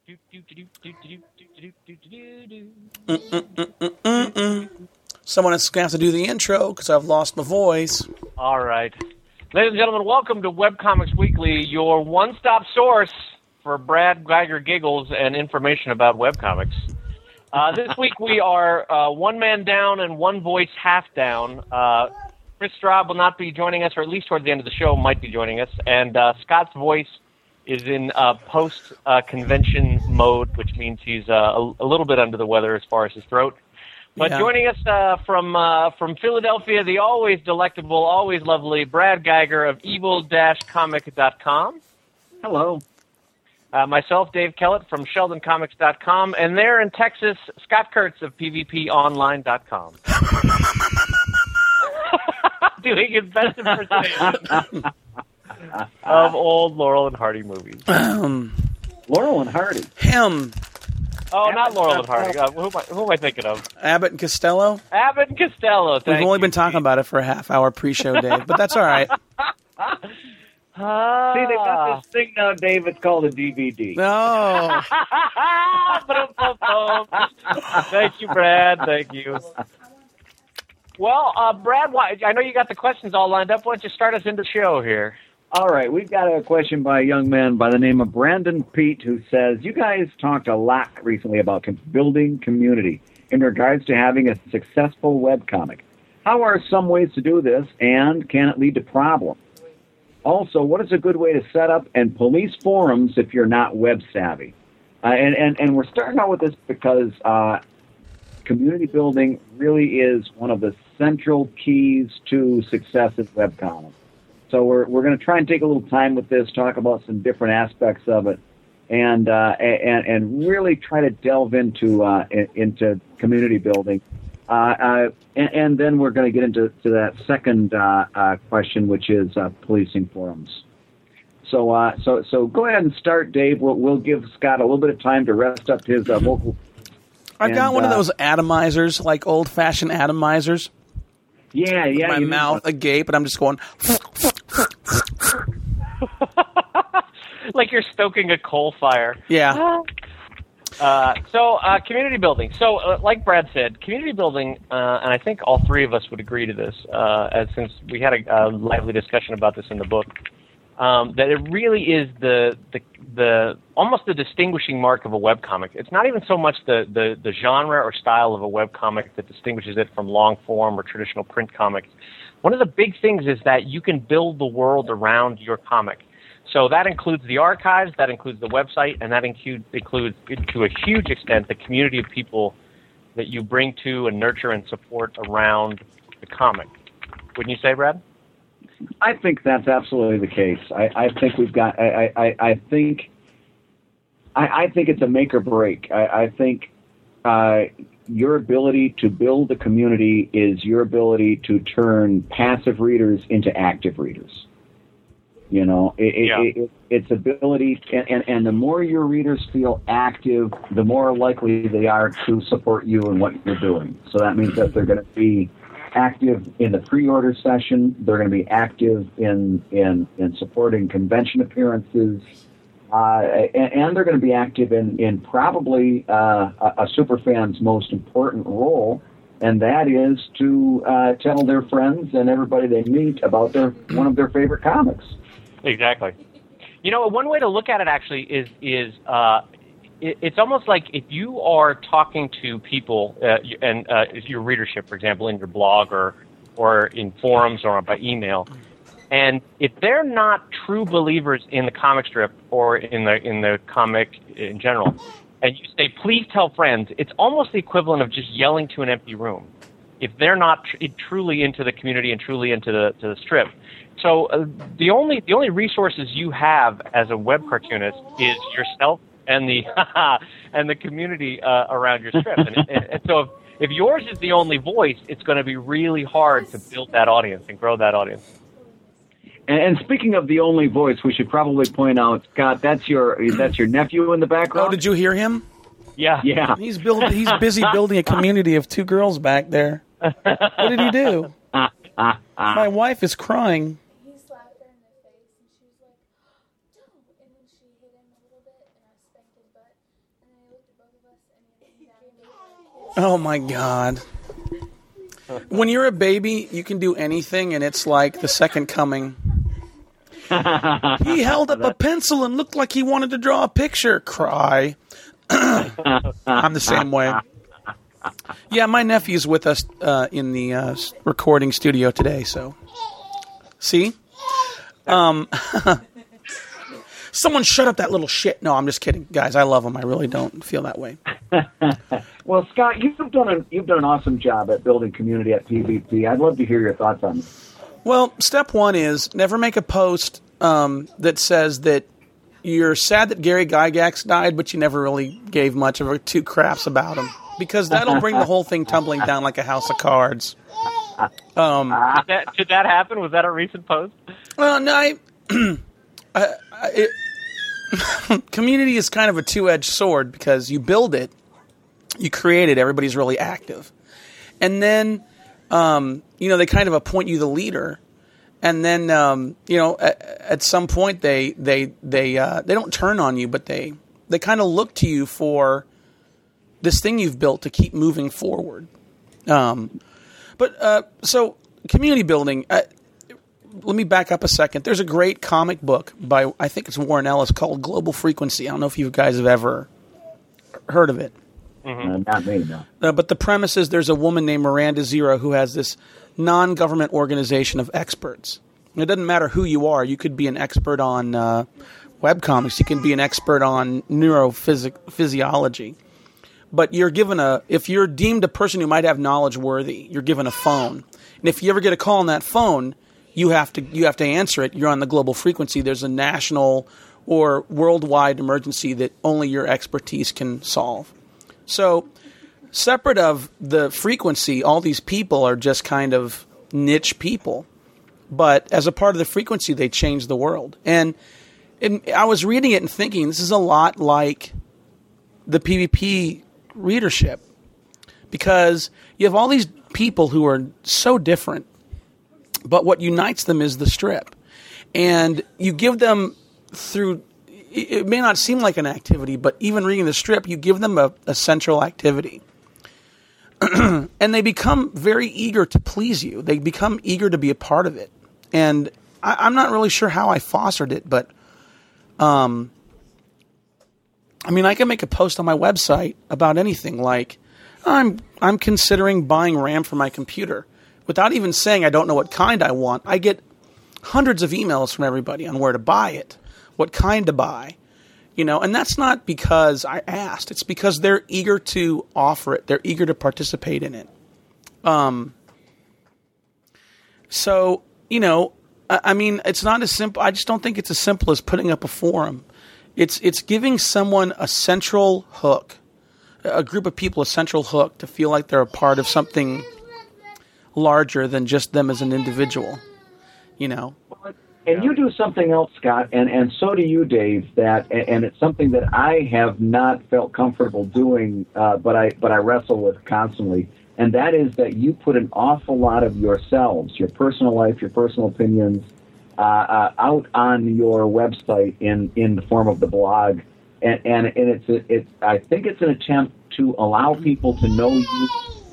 Someone is going to have to do the intro because I've lost my voice. All right. Ladies and gentlemen, welcome to Webcomics Weekly, your one-stop source for Brad Geiger giggles and information about webcomics. This week we are one man down and one voice half down. Chris Straub will not be joining us, or at least towards the end of the show might be joining us. And Scott's voice is in post-convention mode, which means he's a little bit under the weather as far as his throat. But joining us from Philadelphia, the always delectable, always lovely Brad Geiger of evil-comic.com. Hello. Myself, Dave Kellett from sheldoncomics.com. And there in Texas, Scott Kurtz of pvponline.com. Doing his best impersonation of old Laurel and Hardy movies. Laurel and Hardy? Him. Oh, not Laurel and Hardy. Who am I thinking of? Abbott and Costello? Abbott and Costello, thank We've only been talking about it for a half hour pre-show, Dave, but that's all right. See, they got this thing now, Dave, it's called a DVD. No. Thank you, Brad. Thank you. Well, Brad, I know you got the questions all lined up. Why don't you start us into the show here? All right, we've got a question by a young man by the name of Brandon Pete, who says, you guys talked a lot recently about building community in regards to having a successful webcomic. How are some ways to do this, and can it lead to problems? Also, what is a good way to set up and police forums if you're not web savvy? And we're starting out with this because community building really is one of the central keys to success in webcomics. So we're going to try and take a little time with this, talk about some different aspects of it, and really try to delve into community building. And then we're going to get into that second question, which is policing forums. So go ahead and start, Dave. We'll give Scott a little bit of time to rest up his vocal. I've got one of those atomizers, like old-fashioned atomizers. Yeah. My mouth agape, and I'm just going... Like you're stoking a coal fire. Yeah. So community building. So like Brad said, community building, and I think all three of us would agree to this, since we had a lively discussion about this in the book, that it really is the almost the distinguishing mark of a webcomic. It's not even so much the genre or style of a webcomic that distinguishes it from long form or traditional print comics. One of the big things is that you can build the world around your comic. So that includes the archives, that includes the website, and that includes, to a huge extent, the community of people that you bring to and nurture and support around the comic. Wouldn't you say, Brad? I think that's absolutely the case. I think we've got. I think it's a make or break. I think your ability to build a community is your ability to turn passive readers into active readers. You know, it's ability, and the more your readers feel active, the more likely they are to support you in what you're doing. So that means that they're going to be active in the pre-order session. They're going to be active in supporting convention appearances, and they're going to be active in probably a superfan's most important role, and that is to tell their friends and everybody they meet about one of their favorite comics. Exactly. You know, one way to look at it actually is it's almost like if you are talking to people and your readership, for example, in your blog or in forums or by email, and if they're not true believers in the comic strip or in the comic in general, and you say, please tell friends, it's almost the equivalent of just yelling to an empty room. If they're not truly into the community and truly into the strip. So the only resources you have as a web cartoonist is yourself and the community around your strip. And so if yours is the only voice, it's going to be really hard to build that audience and grow that audience. And speaking of the only voice, we should probably point out, Scott, that's your nephew in the background. Oh, did you hear him? Yeah. He's busy building a community of two girls back there. What did he do? My wife is crying. He slapped her in the face, and she was like, "Don't!" And then she hit him a little bit, and I spanked his butt. Oh my God. When you're a baby, you can do anything, and it's like the second coming. He held up a pencil and looked like he wanted to draw a picture. Cry. I'm the same way. Yeah, my nephew's with us in the recording studio today, so. See? Someone shut up that little shit. No, I'm just kidding. Guys, I love him. I really don't feel that way. Well, Scott, you've done an awesome job at building community at PvP. I'd love to hear your thoughts on this. Well, step one is never make a post that says that you're sad that Gary Gygax died, but you never really gave much of two craps about him. Because that'll bring the whole thing tumbling down like a house of cards. Did that happen? Was that a recent post? Well, no, community is kind of a two-edged sword because you build it, you create it, everybody's really active. And then, they kind of appoint you the leader. And then, at some point they don't turn on you, but they kind of look to you for this thing you've built to keep moving forward. So community building, let me back up a second. There's a great comic book by, I think it's Warren Ellis, called Global Frequency. I don't know if you guys have ever heard of it. Mm-hmm. Not me, no. But the premise is there's a woman named Miranda Zero who has this non-government organization of experts. And it doesn't matter who you are. You could be an expert on webcomics. You can be an expert on neurophysiology. But you're given if you're deemed a person who might have knowledge worthy, you're given a phone. And if you ever get a call on that phone, you have to answer it. You're on the global frequency. There's a national or worldwide emergency that only your expertise can solve. So separate of the frequency, all these people are just kind of niche people. But as a part of the frequency, they change the world. And I was reading it and thinking, this is a lot like the PvP readership, because you have all these people who are so different, but what unites them is the strip. And you give them through, it may not seem like an activity, but even reading the strip, you give them a central activity. And they become very eager to please you. They become eager to be a part of it. And I'm not really sure how I fostered it, but I can make a post on my website about anything, like I'm considering buying RAM for my computer. Without even saying I don't know what kind I want, I get hundreds of emails from everybody on where to buy it, what kind to buy, and that's not because I asked. It's because they're eager to offer it. They're eager to participate in it. It's not as simple. I just don't think it's as simple as putting up a forum. It's giving someone a central hook, a group of people a central hook to feel like they're a part of something larger than just them as an individual, And you do something else, Scott, and so do you, Dave, and it's something that I have not felt comfortable doing, but I wrestle with constantly, and that is that you put an awful lot of yourselves, your personal life, your personal opinions, out on your website in the form of the blog, and it's I think it's an attempt to allow people to know you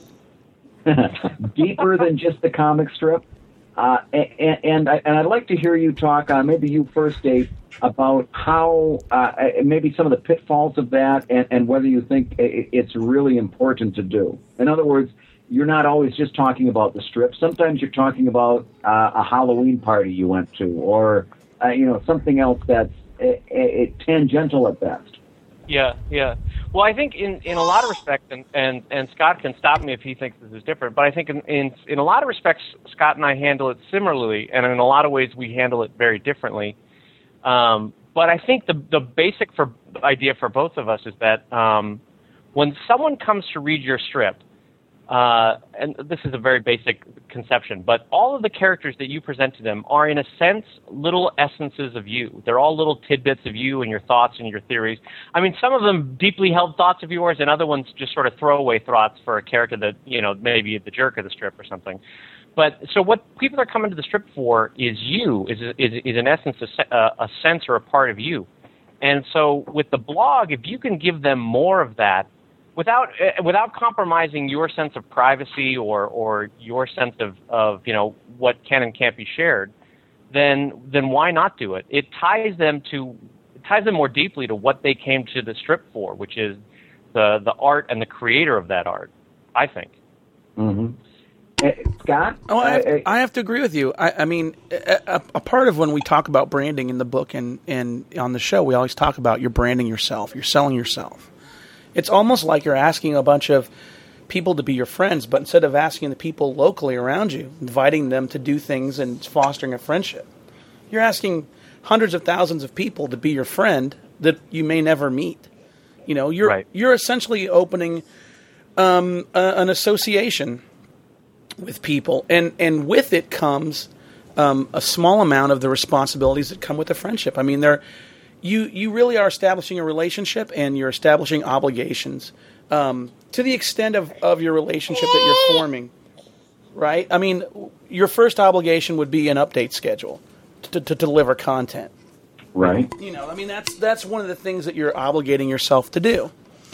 deeper than just the comic strip. And I'd like to hear you talk, maybe you first, Dave, about how maybe some of the pitfalls of that, and whether you think it's really important to do. In other words, you're not always just talking about the strip. Sometimes you're talking about a Halloween party you went to, or something else that's tangential at best. Yeah. Well, I think in a lot of respects, and Scott can stop me if he thinks this is different, but I think in a lot of respects, Scott and I handle it similarly, and in a lot of ways we handle it very differently. But I think the basic idea for both of us is that when someone comes to read your strip, and this is a very basic conception, but all of the characters that you present to them are, in a sense, little essences of you. They're all little tidbits of you and your thoughts and your theories. I mean, some of them deeply held thoughts of yours, and other ones just sort of throwaway thoughts for a character that, maybe the jerk of the strip or something. But so what people are coming to the strip for is you, is in essence a sense or a part of you. And so with the blog, if you can give them more of that, without compromising your sense of privacy or your sense of what can and can't be shared, then why not do it? It ties them more deeply to what they came to the strip for, which is the art and the creator of that art, I think. Mm-hmm. Scott? Oh, I have to agree with you. I mean, a part of when we talk about branding in the book and on the show, we always talk about you're branding yourself, you're selling yourself. It's almost like you're asking a bunch of people to be your friends, but instead of asking the people locally around you, inviting them to do things and fostering a friendship, you're asking hundreds of thousands of people to be your friend that you may never meet. You're essentially opening an association with people, and with it comes a small amount of the responsibilities that come with a friendship. I mean, you really are establishing a relationship, and you're establishing obligations to the extent of your relationship that you're forming, right? I mean, your first obligation would be an update schedule to deliver content. Right. I mean, that's one of the things that you're obligating yourself to do.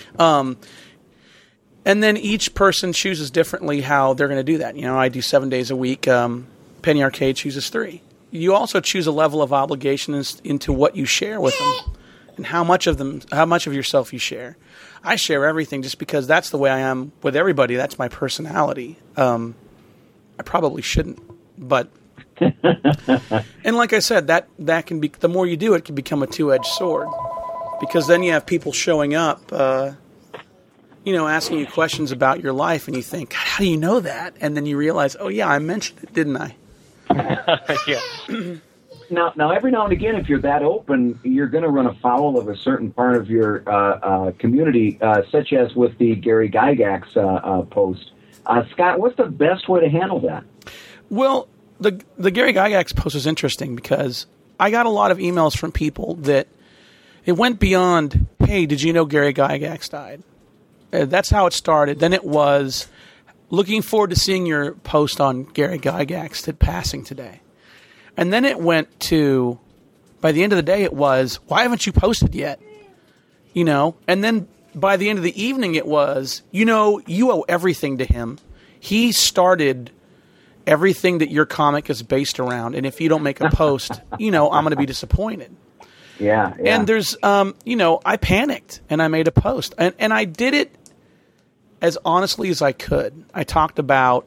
And then each person chooses differently how they're going to do that. I do 7 days a week. Penny Arcade chooses 3. You also choose a level of obligation into what you share with them and how much of yourself you share. I share everything just because that's the way I am with everybody. That's my personality. I probably shouldn't, but and like I said, that can be, the more you do it, can become a two-edged sword, because then you have people showing up, asking you questions about your life, and you think, how do you know that? And then you realize, oh yeah, I mentioned it, didn't I? Yeah. Now, every now and again, if you're that open, you're going to run afoul of a certain part of your community, such as with the Gary Gygax post. Scott, what's the best way to handle that? Well, the Gary Gygax post is interesting because I got a lot of emails from people that it went beyond, hey, did you know Gary Gygax died? That's how it started. Then it was, looking forward to seeing your post on Gary Gygax passing today. And then it went to, by the end of the day, it was, why haven't you posted yet? And then by the end of the evening, it was, you owe everything to him. He started everything that your comic is based around. And if you don't make a post, I'm going to be disappointed. Yeah. And there's, I panicked and I made a post. And I did it as honestly as I could. I talked about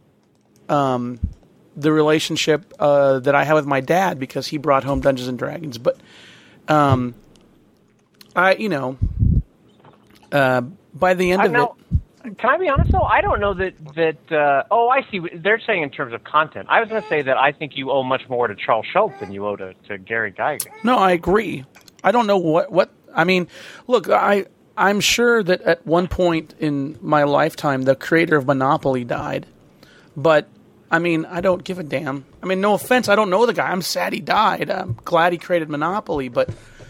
the relationship that I had with my dad because he brought home Dungeons and Dragons. But by the end of it... Can I be honest, though? I don't know that I see. They're saying in terms of content. I was going to say that I think you owe much more to Charles Schultz than you owe to Gary Gygax. No, I agree. I don't know what I mean, look, I'm sure that at one point in my lifetime, the creator of Monopoly died. But, I mean, I don't give a damn. I mean, no offense, I don't know the guy. I'm sad he died. I'm glad he created Monopoly, but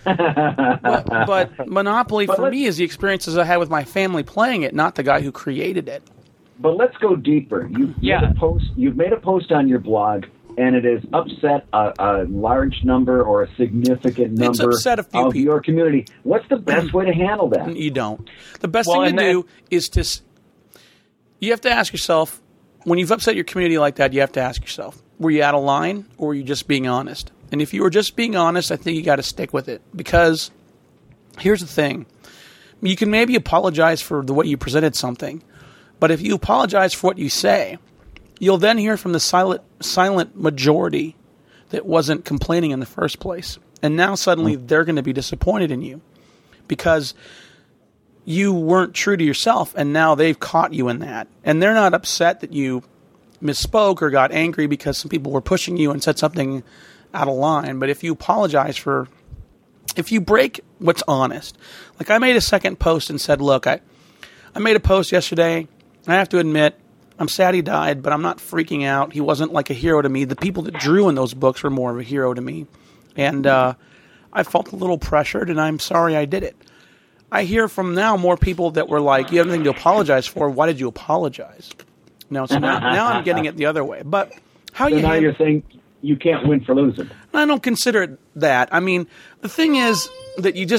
Monopoly for me is the experiences I had with my family playing it, not the guy who created it. But let's go deeper. You've made a post on your blog, and it has upset a large number or a significant number of people. Your community. What's the best way to handle that? You don't. The best thing to do is you have to ask yourself, when you've upset your community like that, you have to ask yourself, were you out of line or were you just being honest? And if you were just being honest, I think you got to stick with it. Because here's the thing. You can maybe apologize for the way you presented something. But if you apologize for what you say, you'll then hear from the silent majority that wasn't complaining in the first place. And now suddenly they're going to be disappointed in you. Because you weren't true to yourself, and now they've caught you in that. And they're not upset that you misspoke or got angry because some people were pushing you and said something out of line. But if you apologize if you break what's honest. Like I made a second post and said, look, I made a post yesterday. I have to admit, I'm sad he died, but I'm not freaking out. He wasn't like a hero to me. The people that drew in those books were more of a hero to me. And I felt a little pressured, and I'm sorry I did it. I hear from now more people that were like, you have nothing to apologize for. Why did you apologize? No, so now I'm getting it the other way. But now you're saying you can't win for losing. I don't consider it that. I mean, the thing is that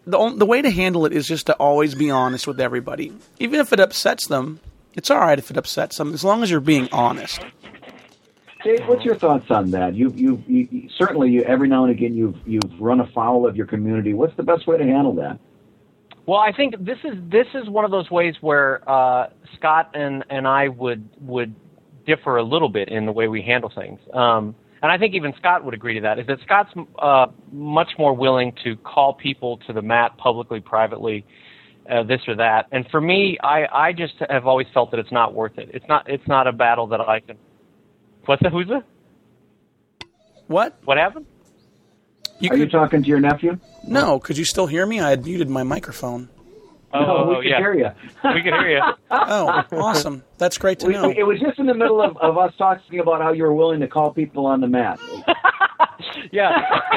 the way to handle it is just to always be honest with everybody. Even if it upsets them, it's all right if it upsets them, as long as you're being honest. Dave, what's your thoughts on that? You certainly every now and again you've run afoul of your community. What's the best way to handle that? Well, I think this is one of those ways where Scott and I would differ a little bit in the way we handle things. And I think even Scott would agree to that, is that Scott's much more willing to call people to the mat publicly, privately, this or that. And for me, I just have always felt that it's not worth it. It's not a battle that I can... What's that? Who's that? What? What happened? Are you talking to your nephew? No, could you still hear me? I had muted my microphone. We can hear you. We can hear you. Oh, awesome. That's great to know. It was just in the middle of us talking about how you were willing to call people on the mat. Yeah.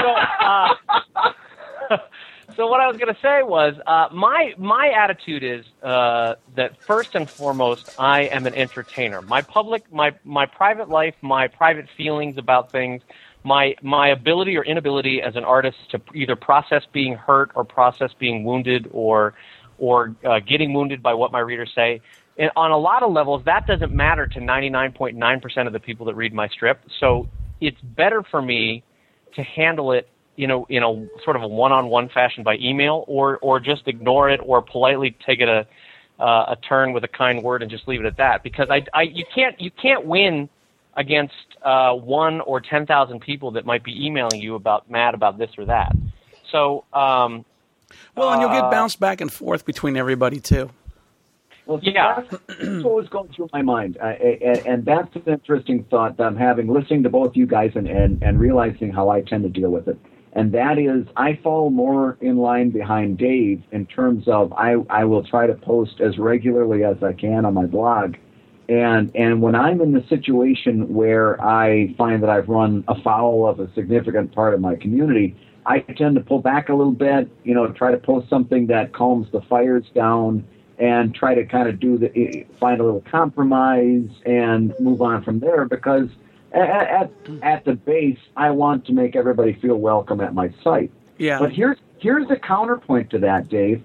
So what I was going to say was my attitude is that first and foremost, I am an entertainer. My private life, my private feelings about things, my ability or inability as an artist to either process being hurt or process being wounded or getting wounded by what my readers say. And on a lot of levels, that doesn't matter to 99.9% of the people that read my strip. So it's better for me to handle it, in a sort of a one-on-one fashion by email, or just ignore it, or politely take it a turn with a kind word and just leave it at that. Because you can't win against 1 or 10,000 people that might be emailing you mad about this or that. So. Well, and you'll get bounced back and forth between everybody, too. Well, yeah. That's what was going through my mind. And that's an interesting thought that I'm having, listening to both you guys and realizing how I tend to deal with it. And that is, I fall more in line behind Dave in terms of I will try to post as regularly as I can on my blog. And when I'm in the situation where I find that I've run afoul of a significant part of my community, I tend to pull back a little bit, try to post something that calms the fires down and try to kind of find a little compromise and move on from there, because at the base, I want to make everybody feel welcome at my site. Yeah. But here's the counterpoint to that, Dave.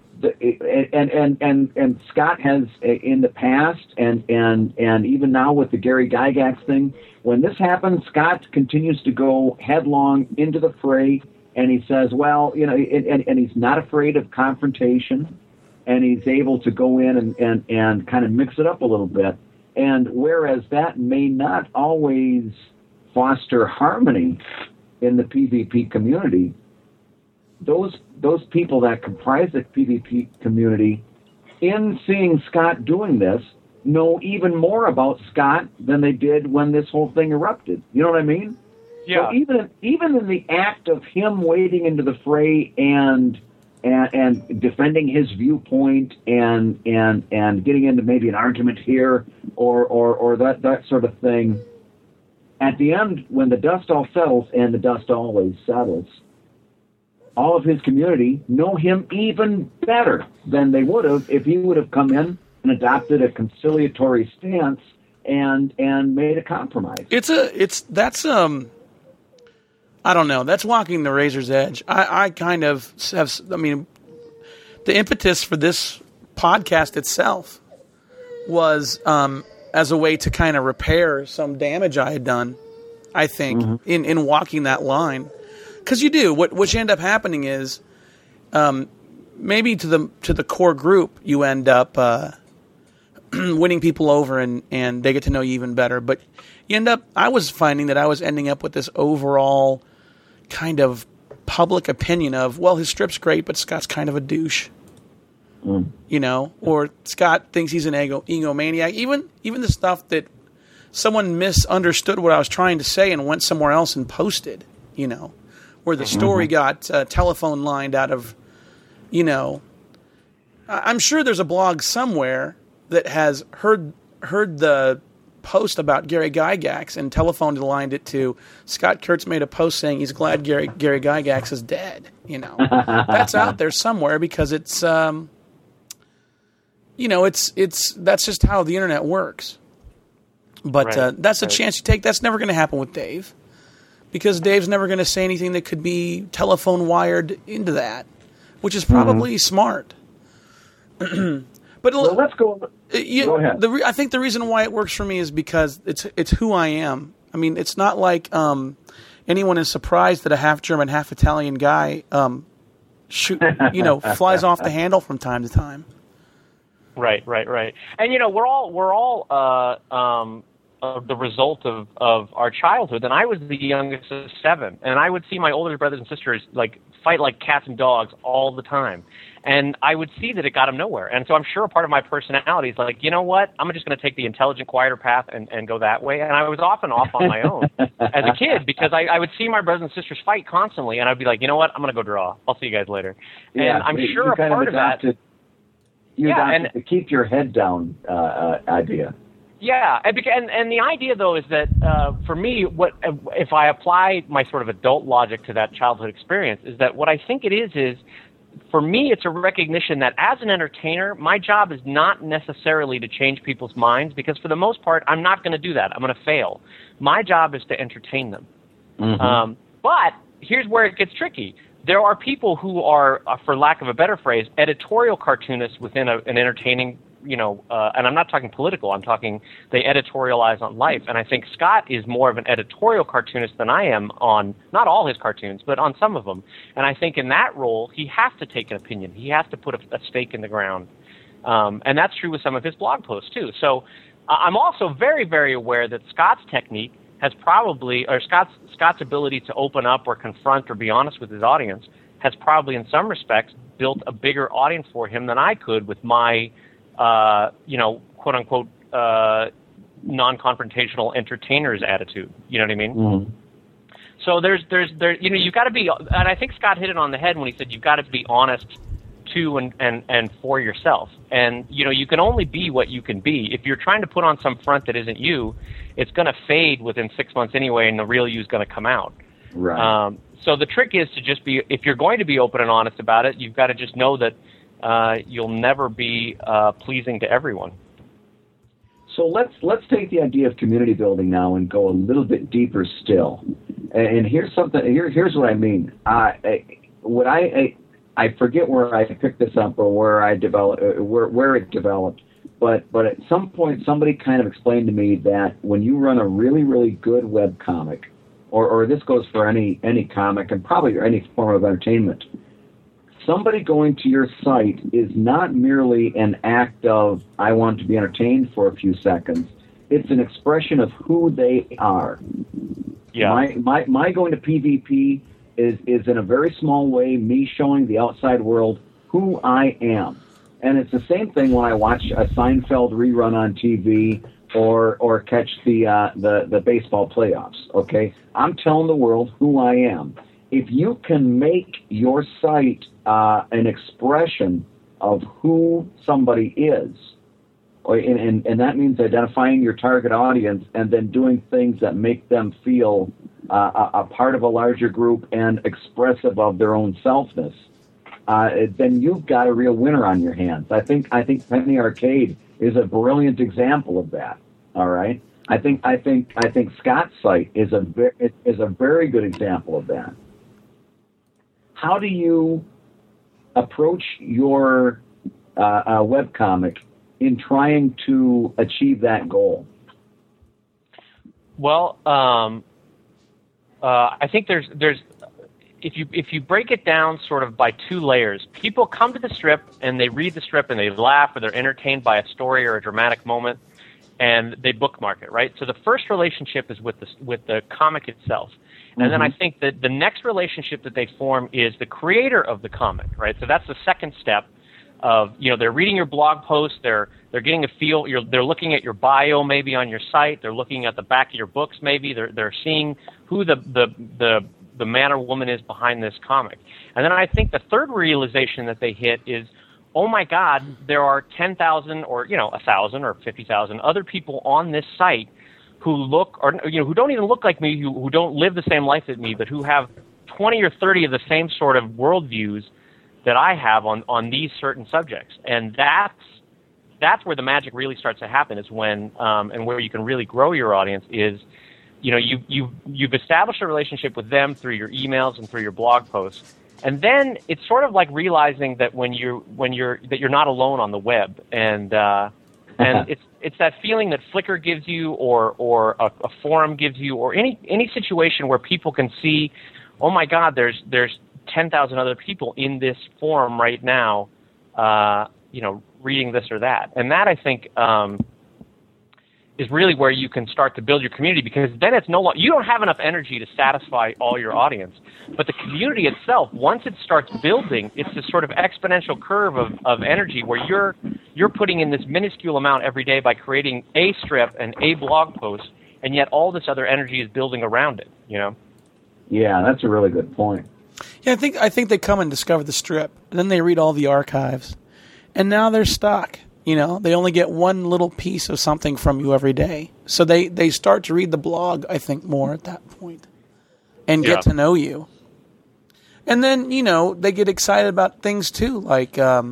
And Scott has in the past and even now with the Gary Gygax thing, when this happens, Scott continues to go headlong into the fray, and he says, well, and he's not afraid of confrontation, and he's able to go in and kind of mix it up a little bit. And whereas that may not always foster harmony in the PvP community, those people that comprise the PvP community, in seeing Scott doing this, know even more about Scott than they did when this whole thing erupted. You know what I mean? Yeah. So even in the act of him wading into the fray and defending his viewpoint and getting into maybe an argument here or that sort of thing, at the end, when the dust all settles, and the dust always settles, all of his community know him even better than they would have if he would have come in and adopted a conciliatory stance and made a compromise. I don't know. That's walking the razor's edge. I kind of have, the impetus for this podcast itself was as a way to kind of repair some damage I had done, I think, in walking that line. Because you do. What end up happening is maybe to the core group, you end up winning people over and they get to know you even better. But I was finding that I was ending up with this overall kind of public opinion of, well, his strip's great, but Scott's kind of a douche. Or Scott thinks he's an egomaniac. Even the stuff that someone misunderstood what I was trying to say and went somewhere else and posted, where the story got telephone lined out of, I'm sure there's a blog somewhere that has heard the post about Gary Gygax and telephoned lined it to Scott Kurtz made a post saying he's glad Gary Gygax is dead. That's out there somewhere because it's, that's just how the internet works. But right. That's a chance you take. That's never going to happen with Dave. Because Dave's never going to say anything that could be telephone wired into that. which is probably smart. But well, let's go. Go ahead. I think the reason why it works for me is because it's who I am. I mean, it's not like anyone is surprised that a half German, half Italian guy flies off the handle from time to time. Right. And we're all the result of our childhood. And I was the youngest of 7, and I would see my older brothers and sisters fight like cats and dogs all the time. And I would see that it got them nowhere. And so I'm sure a part of my personality is like, you know what? I'm just going to take the intelligent, quieter path and go that way. And I was often off on my own as a kid because I would see my brothers and sisters fight constantly, and I'd be like, you know what? I'm going to go draw. I'll see you guys later. Yeah, and I'm sure a part of that. You adopted the keep your head down idea. Yeah, and the idea though is that for me, what if I apply my sort of adult logic to that childhood experience is that what I think it is for me it's a recognition that as an entertainer, my job is not necessarily to change people's minds because for the most part, I'm not going to do that. I'm going to fail. My job is to entertain them. Mm-hmm. But here's where it gets tricky. There are people who are, for lack of a better phrase, editorial cartoonists within an entertaining, and I'm not talking political, I'm talking they editorialize on life. And I think Scott is more of an editorial cartoonist than I am on, not all his cartoons, but on some of them. And I think in that role, he has to take an opinion. He has to put a stake in the ground. And that's true with some of his blog posts, too. So I'm also very, very aware that Scott's technique has probably, or Scott's ability to open up or confront or be honest with his audience has probably in some respects built a bigger audience for him than I could with my, quote unquote, non-confrontational entertainer's attitude. You know what I mean? Mm-hmm. So there's you've got to be, and I think Scott hit it on the head when he said you've got to be honest to and for yourself. And, you can only be what you can be. If you're trying to put on some front that isn't you, it's going to fade within 6 months anyway, and the real you is going to come out. Right. So the trick is to just be, if you're going to be open and honest about it, you've got to just know that you'll never be pleasing to everyone. So let's take the idea of community building now and go a little bit deeper still. And here's something. Here's what I mean. I forget where I picked this up or where I developed where it developed, but at some point somebody kind of explained to me that when you run a really, really good web comic, or this goes for any comic and probably any form of entertainment, somebody going to your site is not merely an act of I want to be entertained for a few seconds. It's an expression of who they are. Yeah. My going to PvP is in a very small way me showing the outside world who I am. And it's the same thing when I watch a Seinfeld rerun on TV or catch the baseball playoffs, okay? I'm telling the world who I am. If you can make your site an expression of who somebody is, and that means identifying your target audience and then doing things that make them feel a part of a larger group and expressive of their own selfness, then you've got a real winner on your hands. I think Penny Arcade is a brilliant example of that. All right, I think Scott's site is a very good example of that. How do you approach your webcomic in trying to achieve that goal? Well, I think there's if you break it down sort of by two layers, people come to the strip and they read the strip and they laugh or they're entertained by a story or a dramatic moment, and they bookmark it, right? So the first relationship is with the comic itself. And then I think that the next relationship that they form is the creator of the comic, right? So that's the second step of, they're reading your blog post, they're getting a feel, they're looking at your bio maybe on your site, they're looking at the back of your books maybe, they're seeing who the man or woman is behind this comic. And then I think the third realization that they hit is, oh my God, there are 10,000 or 1,000 or 50,000 other people on this site who look, or who don't even look like me, who don't live the same life as me, but who have 20 or 30 of the same sort of worldviews that I have on these certain subjects. And that's where the magic really starts to happen, is when and where you can really grow your audience is, you've established a relationship with them through your emails and through your blog posts, And then it's sort of like realizing that when you're not alone on the web, and it's that feeling that Flickr gives you, or a forum gives you, or any situation where people can see, oh my God, there's 10,000 other people in this forum right now, reading this or that, and that I think is really where you can start to build your community, because then it's no longer, you don't have enough energy to satisfy all your audience, but the community itself, once it starts building, it's this sort of exponential curve of energy where you're putting in this minuscule amount every day by creating a strip and a blog post, and yet all this other energy is building around it, Yeah, that's a really good point. Yeah, I think they come and discover the strip, and then they read all the archives, and now they're stuck. They only get one little piece of something from you every day. So they start to read the blog, I think, more at that point and get to know you. And then, they get excited about things too. Like, I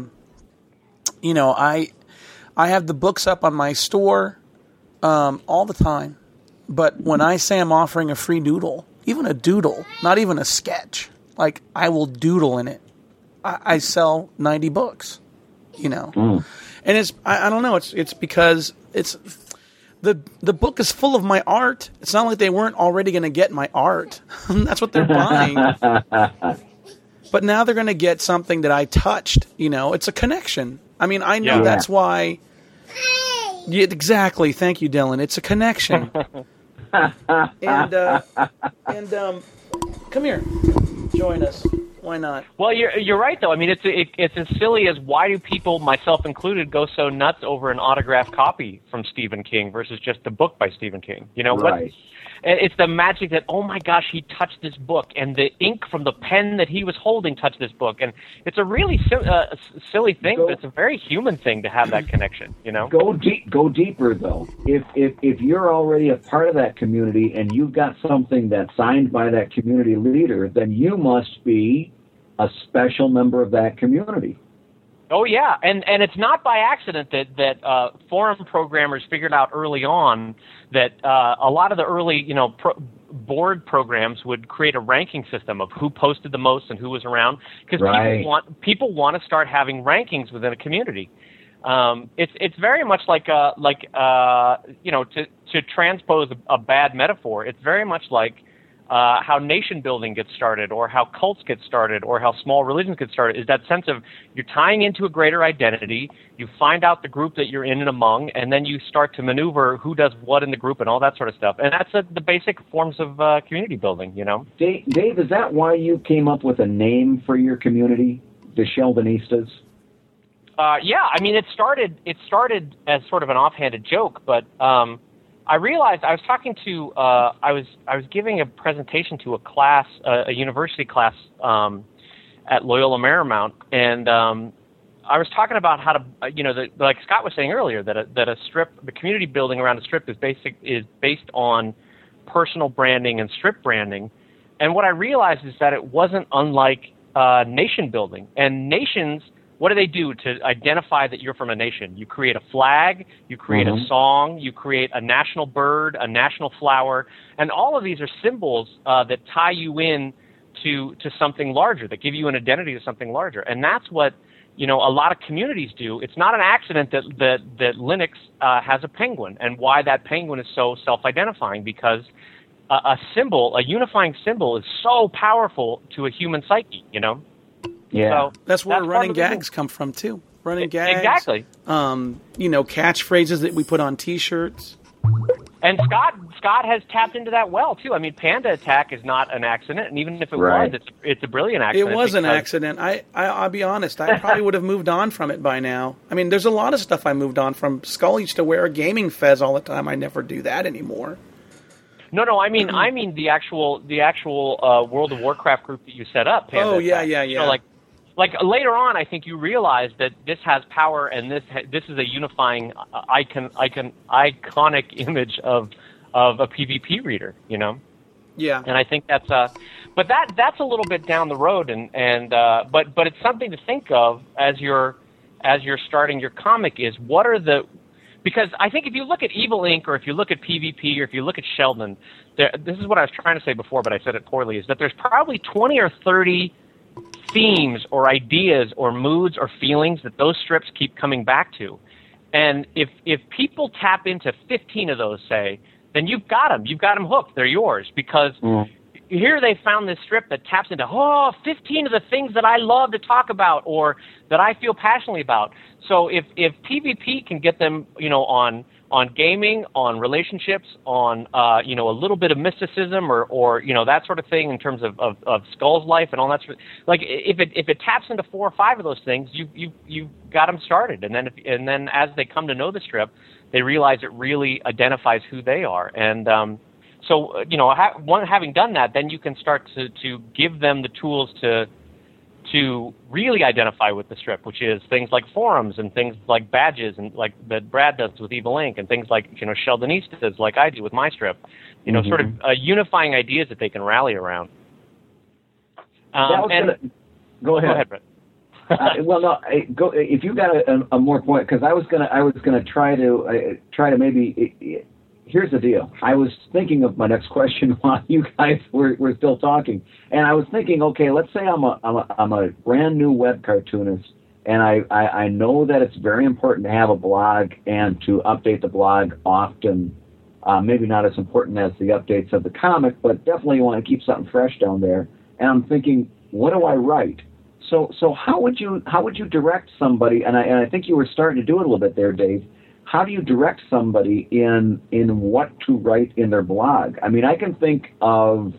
have the books up on my store all the time. But when I say I'm offering a free doodle, even a doodle, not even a sketch, like I will doodle in it, I sell 90 books, And it's I don't know, it's because it's the book is full of my art. It's not like they weren't already going to get my art. That's what they're buying. But now they're going to get something that I touched, It's a connection. I mean, I know that's why. Yeah, exactly. Thank you, Dylan. It's a connection. and come here. Join us. Why not? Well, you're right though. I mean, it's as silly as, why do people, myself included, go so nuts over an autographed copy from Stephen King versus just a book by Stephen King? Right. It's the magic that, oh my gosh, he touched this book, and the ink from the pen that he was holding touched this book, and it's a really silly thing, but it's a very human thing to have that connection. Go deeper though. If you're already a part of that community and you've got something that's signed by that community leader, then you must be a special member of that community. Oh yeah, and it's not by accident that forum programmers figured out early on that a lot of the early board programs would create a ranking system of who posted the most and who was around, because people want to start having rankings within a community. It's very much like to transpose a bad metaphor. It's very much like how nation building gets started, or how cults get started, or how small religions get started, is that sense of you're tying into a greater identity, you find out the group that you're in and among, and then you start to maneuver who does what in the group and all that sort of stuff. And that's the basic forms of community building, Dave, is that why you came up with a name for your community, the Sheldonistas? Yeah, I mean, it started as sort of an offhanded joke, but I realized I was talking to I was giving a presentation to a class, a university class at Loyola Marymount, and I was talking about how to like Scott was saying earlier, that a strip, the community building around a strip is based on personal branding and strip branding, and what I realized is that it wasn't unlike nation building. And nations, what do they do to identify that you're from a nation? You create a flag, you create a song, you create a national bird, a national flower, and all of these are symbols that tie you in to something larger, that give you an identity to something larger. And that's what a lot of communities do. It's not an accident that Linux has a penguin, and why that penguin is so self-identifying, because a symbol, a unifying symbol, is so powerful to a human psyche, Yeah, so that's where running gags come from too. Running gags, exactly. Catchphrases that we put on T-shirts. And Scott has tapped into that well too. I mean, Panda Attack is not an accident, and even if it was, it's a brilliant accident. It was an accident. I'll be honest. I probably would have moved on from it by now. I mean, there's a lot of stuff I moved on from. Skull used to wear a gaming fez all the time. I never do that anymore. No. I mean the actual World of Warcraft group that you set up. Panda Attack. Like later on, I think you realize that this has power, and this is a unifying iconic image of a PvP reader, Yeah. And I think that's but that's a little bit down the road, but it's something to think of as you're starting your comic. Is what are the, because I think if you look at Evil Inc., or if you look at PvP, or if you look at Sheldon, this is what I was trying to say before, but I said it poorly, is that there's probably 20 or 30 themes or ideas or moods or feelings that those strips keep coming back to. And if people tap into 15 of those, say, then you've got them. You've got them hooked. They're yours because here they found this strip that taps into 15 of the things that I love to talk about or that I feel passionately about. So if PvP can get them, on gaming, on relationships, on a little bit of mysticism or that sort of thing in terms of Skull's life and all that sort of, like if it taps into 4 or 5 of those things, you've got them started, and then as they come to know the strip, they realize it really identifies who they are, and so having done that, then you can start to give them the tools to really identify with the strip, which is things like forums and things like badges and like that Brad does with Evil Inc. and things like Sheldonista does like I do with my strip, sort of unifying ideas that they can rally around. Go ahead. Go ahead, Brett. If you got a more point, because I was gonna try to maybe. Here's the deal. I was thinking of my next question while you guys were still talking, and I was thinking, okay, let's say I'm a brand new web cartoonist, and I know that it's very important to have a blog and to update the blog often. Maybe not as important as the updates of the comic, but definitely you want to keep something fresh down there. And I'm thinking, what do I write? So how would you direct somebody? And I think you were starting to do it a little bit there, Dave. How do you direct somebody in what to write in their blog? I mean, I can think of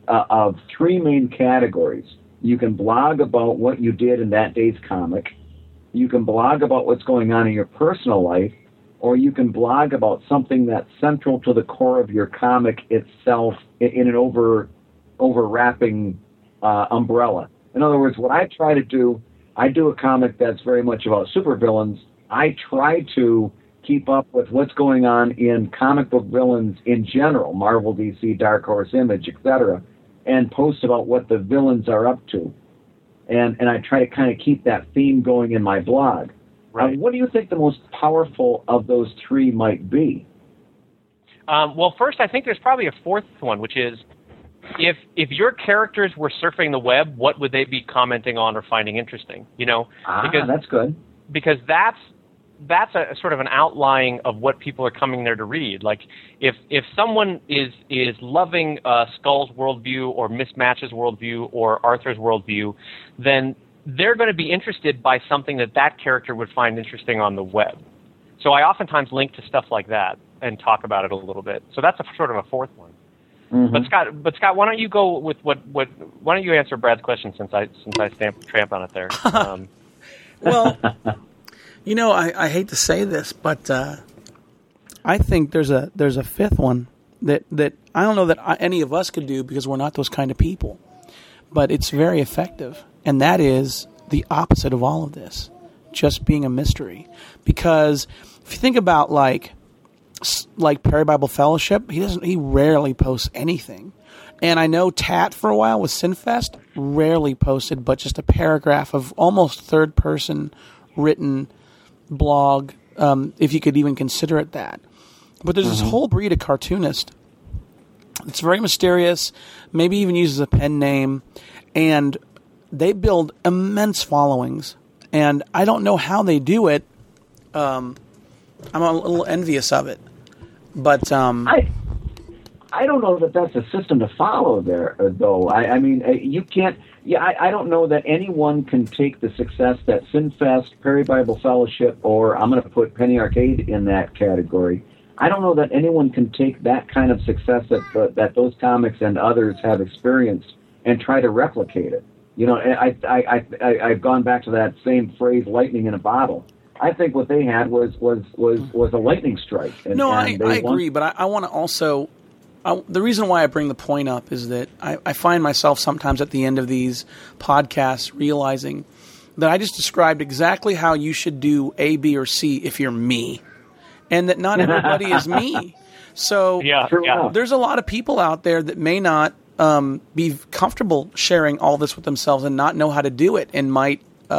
3 main categories. You can blog about what you did in that day's comic. You can blog about what's going on in your personal life, or you can blog about something that's central to the core of your comic itself in an overwrapping umbrella. In other words, what I try to do, I do a comic that's very much about supervillains. I try to keep up with what's going on in comic book villains in general, Marvel, DC, Dark Horse, Image, etc., and post about what the villains are up to. And I try to kind of keep that theme going in my blog. Right. What do you think the most powerful of those 3 might be? Well, first, I think there's probably a 4th one, which is if your characters were surfing the web, what would they be commenting on or finding interesting? Because that's good. Because that's a sort of an outline of what people are coming there to read. Like if someone is loving Skull's worldview or Mismatch's worldview or Arthur's worldview, then they're going to be interested by something that character would find interesting on the web. So I oftentimes link to stuff like that and talk about it a little bit. So that's a sort of a 4th one. Mm-hmm. But Scott, why don't you go with why don't you answer Brad's question since I tramp on it there? Well. I hate to say this, but I think there's a 5th one that I don't know that any of us could do because we're not those kind of people. But it's very effective, and that is the opposite of all of this, just being a mystery. Because if you think about like Perry Bible Fellowship, he rarely posts anything. And I know Tat for a while with Sinfest rarely posted, but just a paragraph of almost third-person written blog, if you could even consider it that. But there's this whole breed of cartoonist. It's very mysterious, maybe even uses a pen name, and they build immense followings. And I don't know how they do it. I'm a little envious of it. But I don't know that that's a system to follow there, though. I mean, you can't... Yeah, I don't know that anyone can take the success that Sinfest, Perry Bible Fellowship, or I'm going to put Penny Arcade in that category. I don't know that anyone can take that kind of success that those comics and others have experienced and try to replicate it. I've gone back to that same phrase, lightning in a bottle. I think what they had was a lightning strike. I agree, but I want to also... the reason why I bring the point up is that I find myself sometimes at the end of these podcasts realizing that I just described exactly how you should do A, B, or C if you're me, and that not everybody is me. So there's a lot of people out there that may not be comfortable sharing all this with themselves and not know how to do it, and might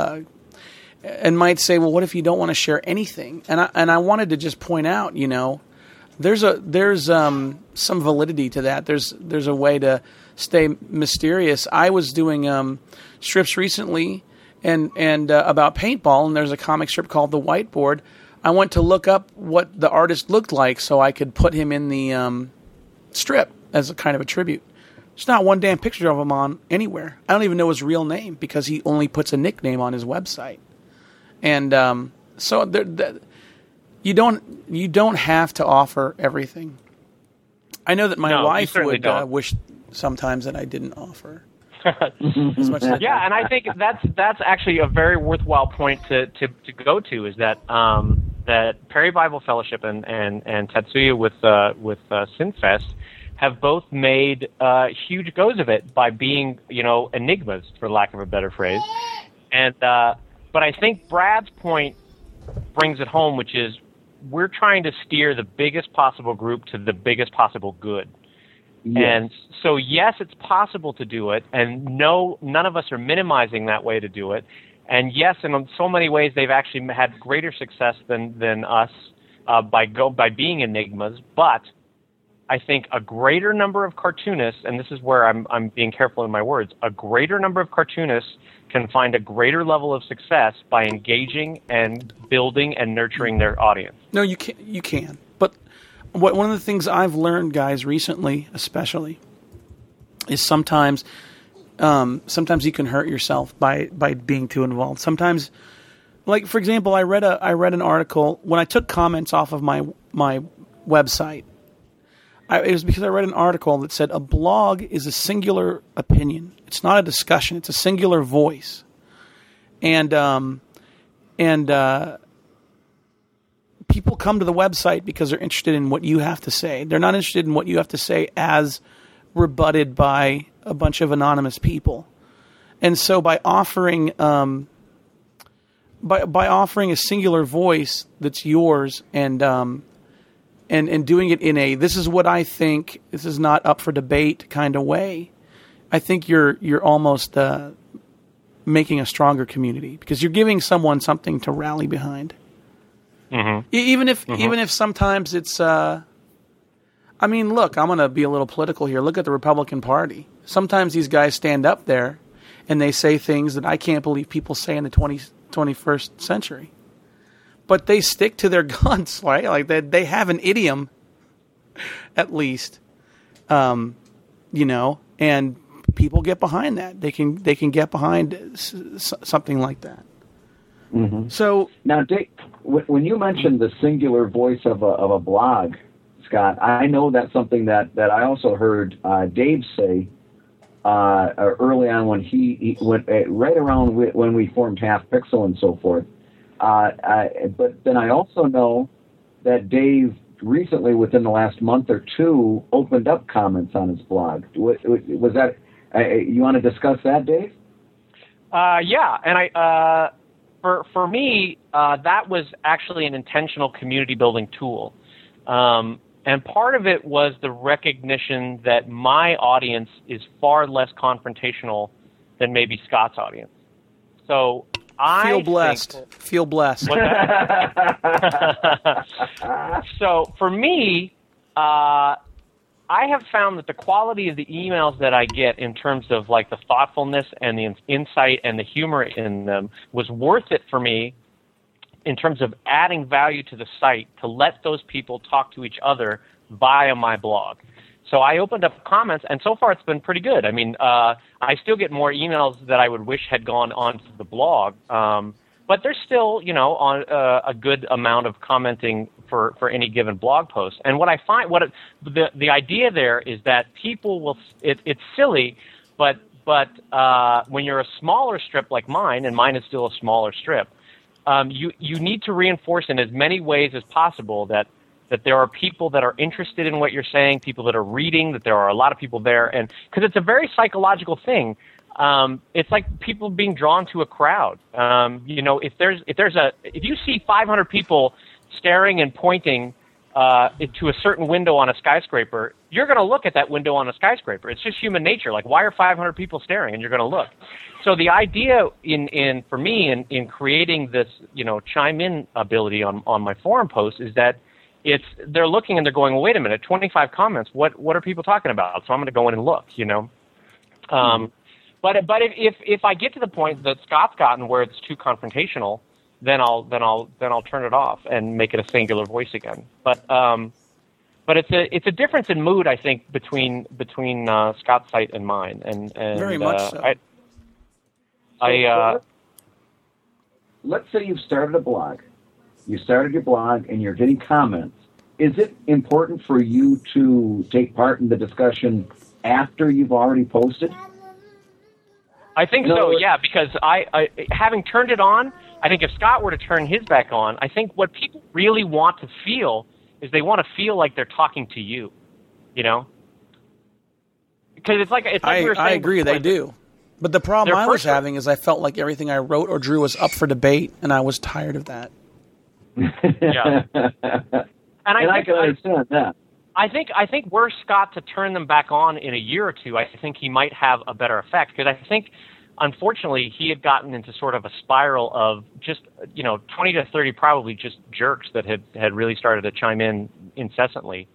say, well, what if you don't want to share anything? And I wanted to just point out, there's some validity to that. There's a way to stay mysterious. I was doing strips recently and about paintball, and there's a comic strip called The Whiteboard. I went to look up what the artist looked like so I could put him in the strip as a kind of a tribute. There's not one damn picture of him on anywhere. I don't even know his real name because he only puts a nickname on his website. And so you don't have to offer everything. I know that my wife would wish sometimes that I didn't offer as much as and I think that's actually a very worthwhile point to go to, is that that Perry Bible Fellowship and Tatsuya with Synfest have both made huge goes of it by being, enigmas, for lack of a better phrase. And but I think Brad's point brings it home, which is we're trying to steer the biggest possible group to the biggest possible good. Yes. And so, yes, it's possible to do it, and no, none of us are minimizing that way to do it. And yes, in so many ways, they've actually had greater success than us by being enigmas. But I think a greater number of cartoonists, and this is where I'm being careful in my words, a greater number of cartoonists can find a greater level of success by engaging and building and nurturing their audience. No, you can. But one of the things I've learned, guys, recently, especially, is sometimes you can hurt yourself by being too involved. Sometimes, like for example, I read an article when I took comments off of my website. It was because I read an article that said a blog is a singular opinion. It's not a discussion. It's a singular voice. And people come to the website because they're interested in what you have to say. They're not interested in what you have to say as rebutted by a bunch of anonymous people. And so by offering by offering a singular voice that's yours and doing it in a this is what I think, this is not up for debate kind of way, I think you're almost making a stronger community because you're giving someone something to rally behind. Mm-hmm. Even if sometimes it's look, I'm going to be a little political here. Look at the Republican Party. Sometimes these guys stand up there and they say things that I can't believe people say in the 21st century. But they stick to their guns, right? Like they have an idiom, at least, and people get behind that. They can get behind something like that. Mm-hmm. So now, Dave, when you mentioned the singular voice of a blog, Scott, I know that's something that I also heard Dave say early on when he went right around when we formed Half Pixel and so forth. But then I also know that Dave recently, within the last month or two, opened up comments on his blog. Was that? You want to discuss that, Dave? Yeah, and for me, that was actually an intentional community building tool. And part of it was the recognition that my audience is far less confrontational than maybe Scott's audience. So I feel blessed. Feel blessed. So for me, I have found that the quality of the emails that I get in terms of like the thoughtfulness and the insight and the humor in them was worth it for me in terms of adding value to the site to let those people talk to each other via my blog. So I opened up comments, and so far it's been pretty good. I mean, I still get more emails that I would wish had gone onto the blog, but there's still, on a good amount of commenting for any given blog post. And what I find, the idea there is that people will. It's silly, but when you're a smaller strip like mine, and mine is still a smaller strip, you need to reinforce in as many ways as possible that there are people that are interested in what you're saying, people that are reading, that there are a lot of people there, and because it's a very psychological thing. It's like people being drawn to a crowd. If you see 500 people staring and pointing to a certain window on a skyscraper, you're going to look at that window on a skyscraper. It's just human nature. Like, why are 500 people staring? And you're going to look. So the idea for me in creating this, chime in ability on my forum posts is that they're looking and they're going, well, wait a minute, 25 comments. What are people talking about? So I'm going to go in and look, But if I get to the point that Scott's gotten where it's too confrontational, then I'll turn it off and make it a singular voice again. But it's a difference in mood, I think, between Scott's site and mine, and very much so. Let's say you've started a blog. You started your blog and you're getting comments. Is it important for you to take part in the discussion after you've already posted? I think so, yeah, because I having turned it on, I think if Scott were to turn his back on, I think what people really want to feel is they want to feel like they're talking to you, you know? Because it's like we were saying I agree, before, they do. But the problem I was having is I felt like everything I wrote or drew was up for debate, and I was tired of that. Yeah. And I can understand that. I think were Scott to turn them back on in a year or two, I think he might have a better effect, because I think, unfortunately, he had gotten into sort of a spiral of just 20 to 30 probably just jerks that had really started to chime in incessantly.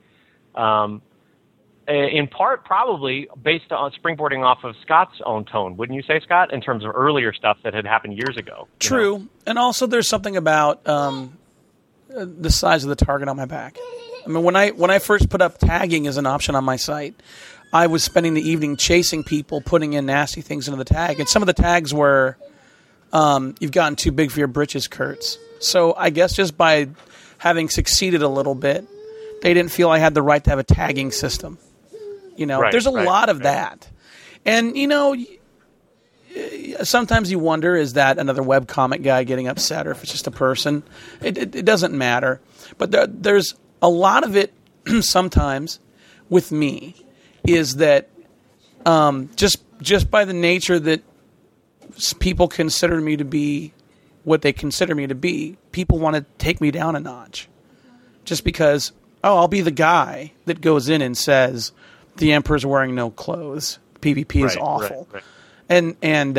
In part, probably based on springboarding off of Scott's own tone, wouldn't you say, Scott? In terms of earlier stuff that had happened years ago. True, and also there's something about the size of the target on my back. I mean, when I first put up tagging as an option on my site, I was spending the evening chasing people, putting in nasty things into the tag, and some of the tags were, "You've gotten too big for your britches, Kurtz." So I guess just by having succeeded a little bit, they didn't feel I had the right to have a tagging system. There's a lot of that. And, sometimes you wonder, is that another webcomic guy getting upset, or if it's just a person? It doesn't matter. But there's a lot of it sometimes with me is that just by the nature that people consider me to be what they consider me to be, people want to take me down a notch. Just because, I'll be the guy that goes in and says, the Emperor's wearing no clothes. PvP is awful. Right. And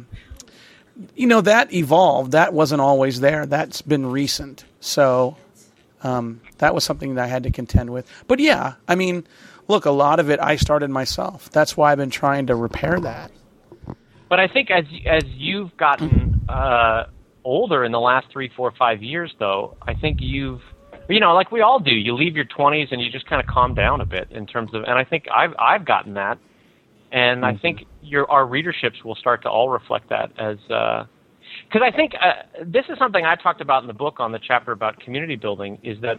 that evolved. That wasn't always there. That's been recent. So that was something that I had to contend with. But yeah, I mean, look, a lot of it I started myself. That's why I've been trying to repair that. But I think as you've gotten older in the last 3, 4, 5 years, though, I think you've, like we all do, you leave your 20s and you just kind of calm down a bit in terms of, and I think I've gotten that, and I think our readerships will start to all reflect that as, because I think this is something I talked about in the book on the chapter about community building, is that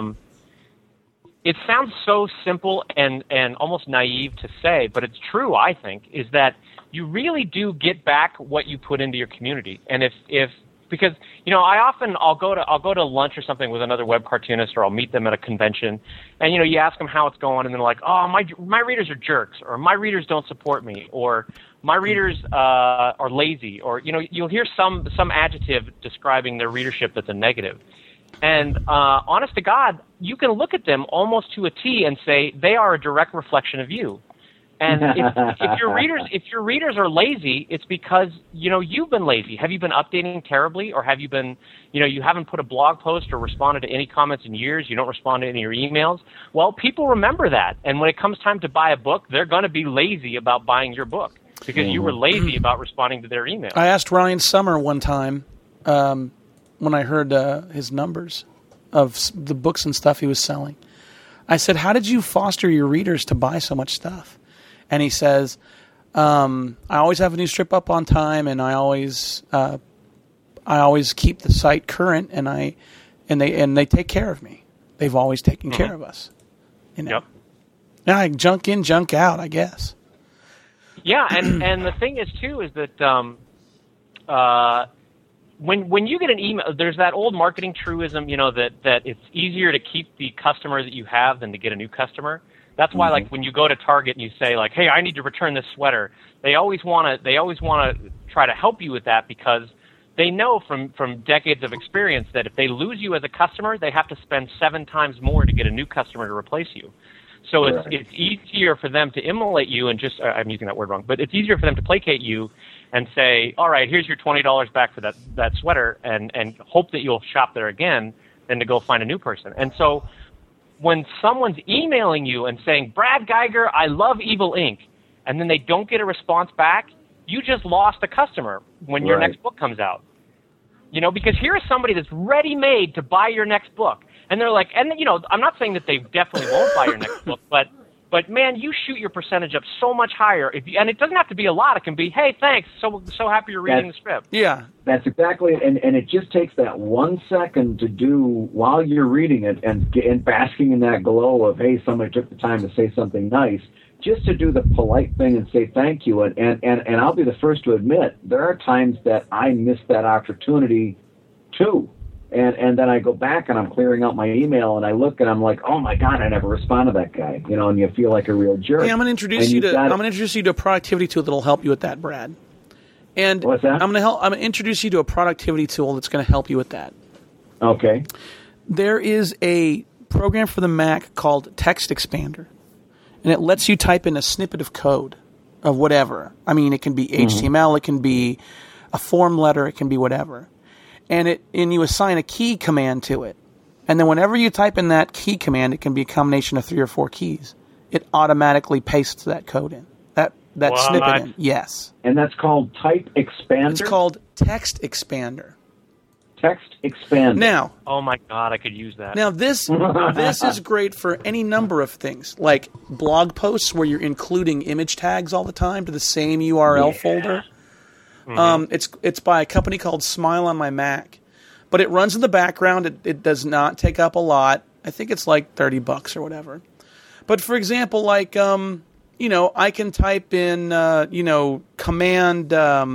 it sounds so simple and almost naive to say, but it's true, I think, is that you really do get back what you put into your community. And if because I'll go to lunch or something with another web cartoonist, or I'll meet them at a convention, and you ask them how it's going, and they're like, "Oh, my readers are jerks," or "My readers don't support me," or "My readers are lazy," or you'll hear some adjective describing their readership that's a negative. And honest to God, you can look at them almost to a T and say they are a direct reflection of you. And if your readers are lazy, it's because you've been lazy. Have you been updating terribly, or have you been you haven't put a blog post or responded to any comments in years? You don't respond to any of your emails. Well, people remember that, and when it comes time to buy a book, they're going to be lazy about buying your book because you were lazy about responding to their emails. I asked Ryan Summer one time when I heard his numbers of the books and stuff he was selling. I said, "How did you foster your readers to buy so much stuff?" And he says, "I always have a new strip up on time, and I always keep the site current, and they take care of me. They've always taken care of us." Yep. Now I junk in, junk out, I guess. Yeah, and the thing is too is that when you get an email, there's that old marketing truism, that it's easier to keep the customer that you have than to get a new customer. That's why, like, when you go to Target and you say, like, "Hey, I need to return this sweater," they always want to try to help you with that, because they know from decades of experience that if they lose you as a customer, they have to spend 7 times more to get a new customer to replace you. So it's easier for them to immolate you and just, I'm using that word wrong, but it's easier for them to placate you and say, "All right, here's your $20 back for that sweater," and hope that you'll shop there again, than to go find a new person. And so when someone's emailing you and saying, "Brad Geiger, I love Evil Inc.," and then they don't get a response back, you just lost a customer when your Right. next book comes out. You know, because here is somebody that's ready-made to buy your next book. And they're like, and, you know, I'm not saying that they definitely won't buy your next book, but man, you shoot your percentage up so much higher. And it doesn't have to be a lot. It can be, hey, thanks, so happy you're reading the script. Yeah. That's exactly it. And it just takes that 1 second to do while you're reading it and basking in that glow of, hey, somebody took the time to say something nice, just to do the polite thing and say thank you. And I'll be the first to admit, there are times that I miss that opportunity too. And then I go back and I'm clearing out my email and I look and I'm like, oh my God, I never responded to that guy. You know, and you feel like a real jerk. Hey, I'm going to introduce you to a productivity tool that'll help you with that, Brad. And What's that? I'm going to introduce you to a productivity tool that's going to help you with that. Okay. There is a program for the Mac called Text Expander, and it lets you type in a snippet of code of whatever. I mean, it can be HTML, it can be a form letter, it can be whatever. And you assign a key command to it. And then whenever you type in that key command, it can be a combination of 3 or 4 keys. It automatically pastes that code in. That snippet in. Yes. And that's called Type Expander? It's called Text Expander. Text Expander. Now, Oh, my God, I could use that. Now this is great for any number of things, like blog posts where you're including image tags all the time to the same URL folder. It's by a company called Smile on my Mac, but it runs in the background. It does not take up a lot. I think it's like $30 or whatever. But for example, like I can type in command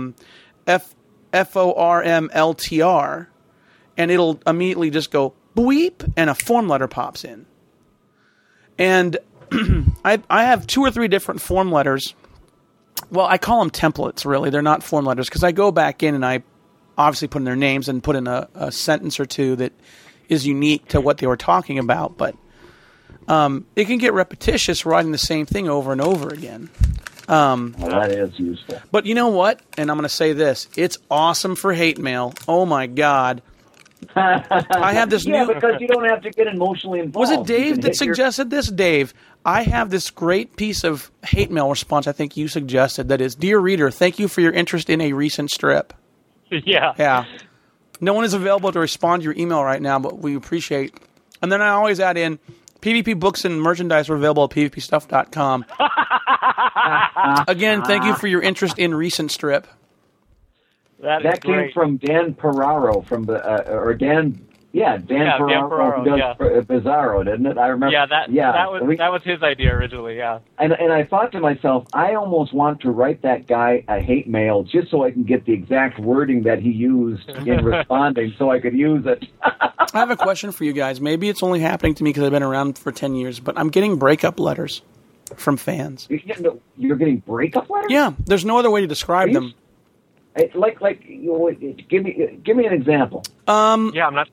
FORMLTR, and it'll immediately just go bleep, and a form letter pops in. And I have 2 or 3 different form letters. Well, I call them templates, really. They're not form letters, because I go back in and I obviously put in their names and put in a sentence or two that is unique to what they were talking about. But it can get repetitious writing the same thing over and over again. That is useful. But you know what? And I'm going to say this. It's awesome for hate mail. Oh, my God. I have this Yeah, new... because you don't have to get emotionally involved. Was it Dave that suggested this? Dave, I have this great piece of hate mail response I think you suggested that is, Dear Reader, thank you for your interest in a recent strip. Yeah. Yeah. No one is available to respond to your email right now, but we appreciate. And then I always add in, PvP books and merchandise are available at pvpstuff.com. Again, thank you for your interest in recent strip. That came from Dan Ferraro from the Dan Ferraro who does Bizarro, didn't it? I remember. That was his idea originally. Yeah. And I thought to myself, I almost want to write that guy a hate mail just so I can get the exact wording that he used in responding, so I could use it. I have a question for you guys. Maybe it's only happening to me because I've been around for 10 years, but I'm getting breakup letters from fans. You're getting breakup letters? Yeah, there's no other way to describe them. Give me an example. Yeah, I'm not.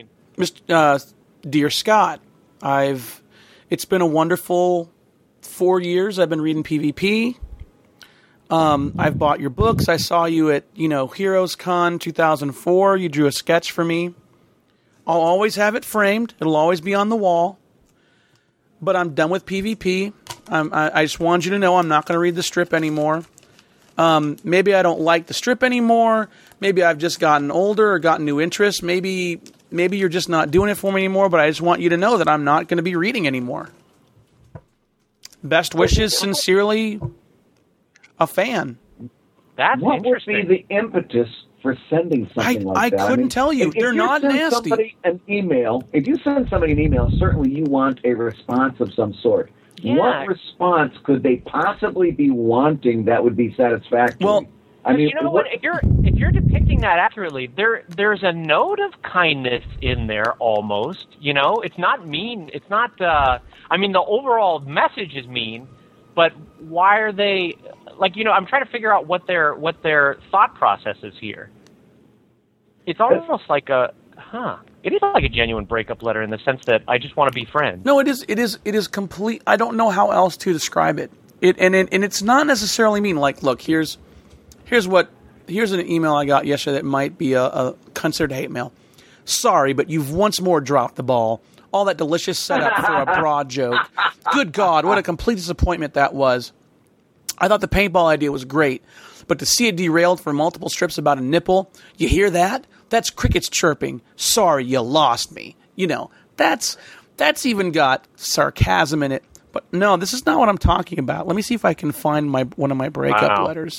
Dear Scott, it's been a wonderful 4 years. I've been reading PvP. I've bought your books. I saw you at Heroes Con 2004. You drew a sketch for me. I'll always have it framed. It'll always be on the wall. But I'm done with PvP. I just want you to know I'm not going to read the strip anymore. Maybe I don't like the strip anymore. Maybe I've just gotten older or gotten new interests. Maybe you're just not doing it for me anymore, but I just want you to know that I'm not going to be reading anymore. Best wishes, sincerely, a fan. That's what interesting. Would be the impetus for sending something like that? I couldn't tell you. They're not nasty. If you send somebody an email, certainly you want a response of some sort. Yeah. What response could they possibly be wanting that would be satisfactory? Well, I mean, you know what? If you're depicting that accurately, there's a note of kindness in there almost. It's not mean. It's not. The overall message is mean, but why are they? I'm trying to figure out what their thought process is here. It's almost like It is like a genuine breakup letter in the sense that I just want to be friends. No, it is complete. I don't know how else to describe it. And it's not necessarily mean. Like, look, here's an email I got yesterday that might be a considered hate mail. Sorry, but you've once more dropped the ball. All that delicious setup for a broad joke. Good God, what a complete disappointment that was. I thought the paintball idea was great, but to see it derailed for multiple strips about a nipple, you hear that? That's crickets chirping. Sorry, you lost me. You know, that's even got sarcasm in it. But no, this is not what I'm talking about. Let me see if I can find one of my breakup letters.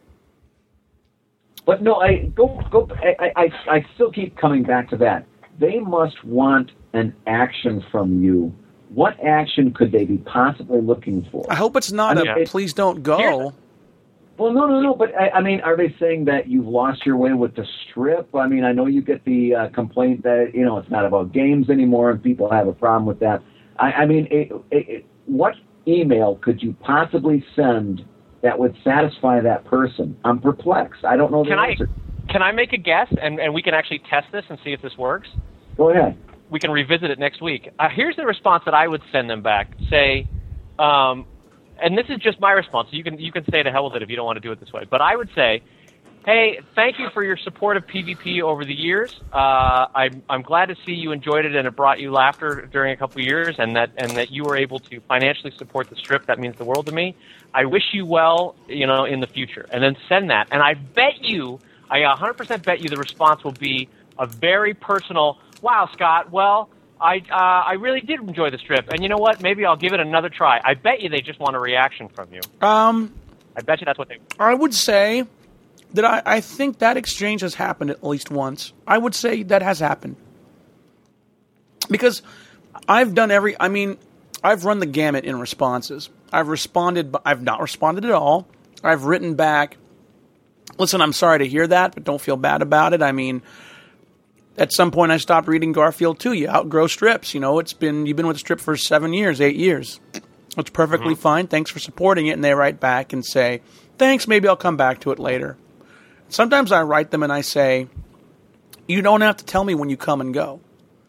But no, I still keep coming back to that. They must want an action from you. What action could they be possibly looking for? I hope it's not please don't go. Well, no. But, I mean, are they saying that you've lost your way with the strip? I mean, I know you get the complaint that, you know, it's not about games anymore and people have a problem with that. I mean, what email could you possibly send that would satisfy that person? I'm perplexed. I don't know the answer. Can I make a guess, and we can actually test this and see if this works? Go ahead. We can revisit it next week. Here's the response that I would send them back. Say, and this is just my response. So you can say to hell with it if you don't want to do it this way. But I would say, hey, thank you for your support of PvP over the years. I'm glad to see you enjoyed it and it brought you laughter during a couple of years, and that you were able to financially support the strip. That means the world to me. I wish you well, you know, in the future. And then send that. And I 100% bet you the response will be a very personal, wow, Scott, well, I really did enjoy the strip, and you know what? Maybe I'll give it another try. I bet you they just want a reaction from you. I bet you that's what they... I would say that I think that exchange has happened at least once. I would say that has happened. Because I've done I've run the gamut in responses. I've responded, but I've not responded at all. I've written back, listen, I'm sorry to hear that, but don't feel bad about it. I mean, at some point I stopped reading Garfield too. You outgrow strips. You know, you've been with the strip for 7 years, 8 years. It's perfectly fine. Thanks for supporting it. And they write back and say, thanks, maybe I'll come back to it later. Sometimes I write them and I say, you don't have to tell me when you come and go.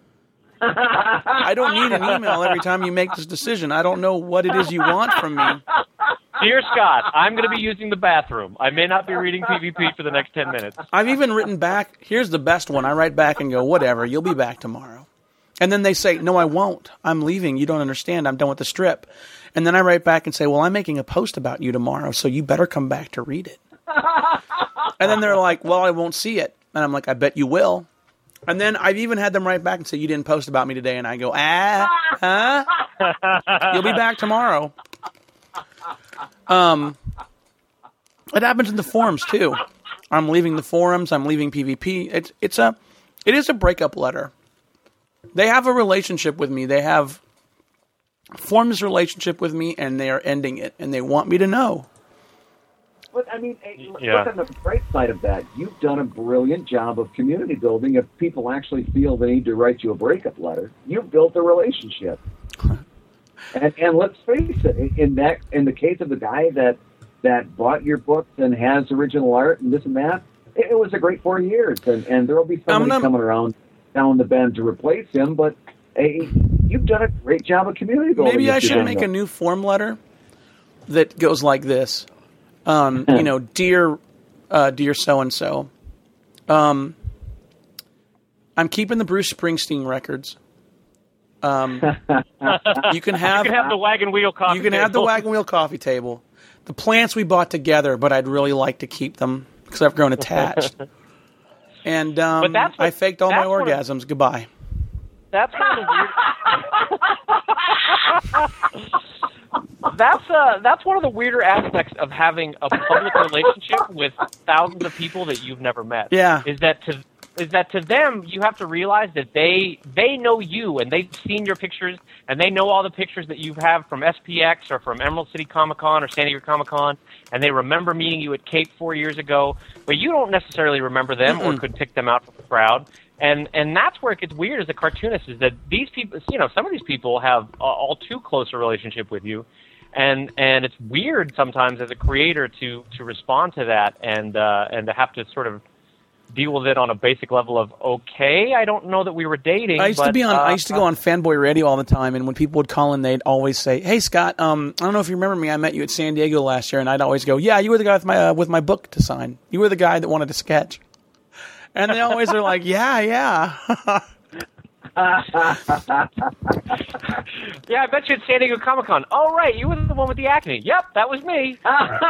I don't need an email every time you make this decision. I don't know what it is you want from me. Dear Scott, I'm going to be using the bathroom. I may not be reading PvP for the next 10 minutes. I've even written back. Here's the best one. I write back and go, whatever, you'll be back tomorrow. And then they say, no, I won't. I'm leaving. You don't understand. I'm done with the strip. And then I write back and say, well, I'm making a post about you tomorrow, so you better come back to read it. And then they're like, well, I won't see it. And I'm like, I bet you will. And then I've even had them write back and say, you didn't post about me today. And I go, huh? You'll be back tomorrow. It happens in the forums too. I'm leaving the forums. I'm leaving PvP. It is a breakup letter. They have a relationship with me. They have formed this relationship with me, and they are ending it, and they want me to know. But, I mean, look on the bright side of that. You've done a brilliant job of community building. If people actually feel they need to write you a breakup letter, you've built a relationship. And let's face it, in the case of the guy that bought your books and has original art and this and that, it was a great 4 years. And there will be somebody coming around down the bend to replace him, but you've done a great job of community building. Maybe I should make a new form letter that goes like this. You know, dear so-and-so, I'm keeping the Bruce Springsteen records. You can have the wagon wheel coffee. You can have the wagon wheel coffee table. The plants we bought together, but I'd really like to keep them because I've grown attached. And I faked all my orgasms. Goodbye. That's one of the weird. That's one of the weirder aspects of having a public relationship with thousands of people that you've never met. Yeah. Is that to them you have to realize that they know you and they've seen your pictures and they know all the pictures that you have from SPX or from Emerald City Comic Con or San Diego Comic Con, and they remember meeting you at Cape 4 years ago, but you don't necessarily remember them or could pick them out from the crowd. And that's where it gets weird as a cartoonist, is that these people, you know, some of these people have all too close a relationship with you. And it's weird sometimes as a creator to respond to that and to have to sort of deal with it on a basic level of, okay, I don't know that we were dating. I used to go on Fanboy Radio all the time, and when people would call in, they'd always say, "Hey Scott, I don't know if you remember me. I met you at San Diego last year," and I'd always go, "Yeah, you were the guy with my book to sign. You were the guy that wanted to sketch." And they always are like, "Yeah." Yeah, I bet you at San Diego Comic-Con. Oh, right, you were the one with the acne. Yep, that was me.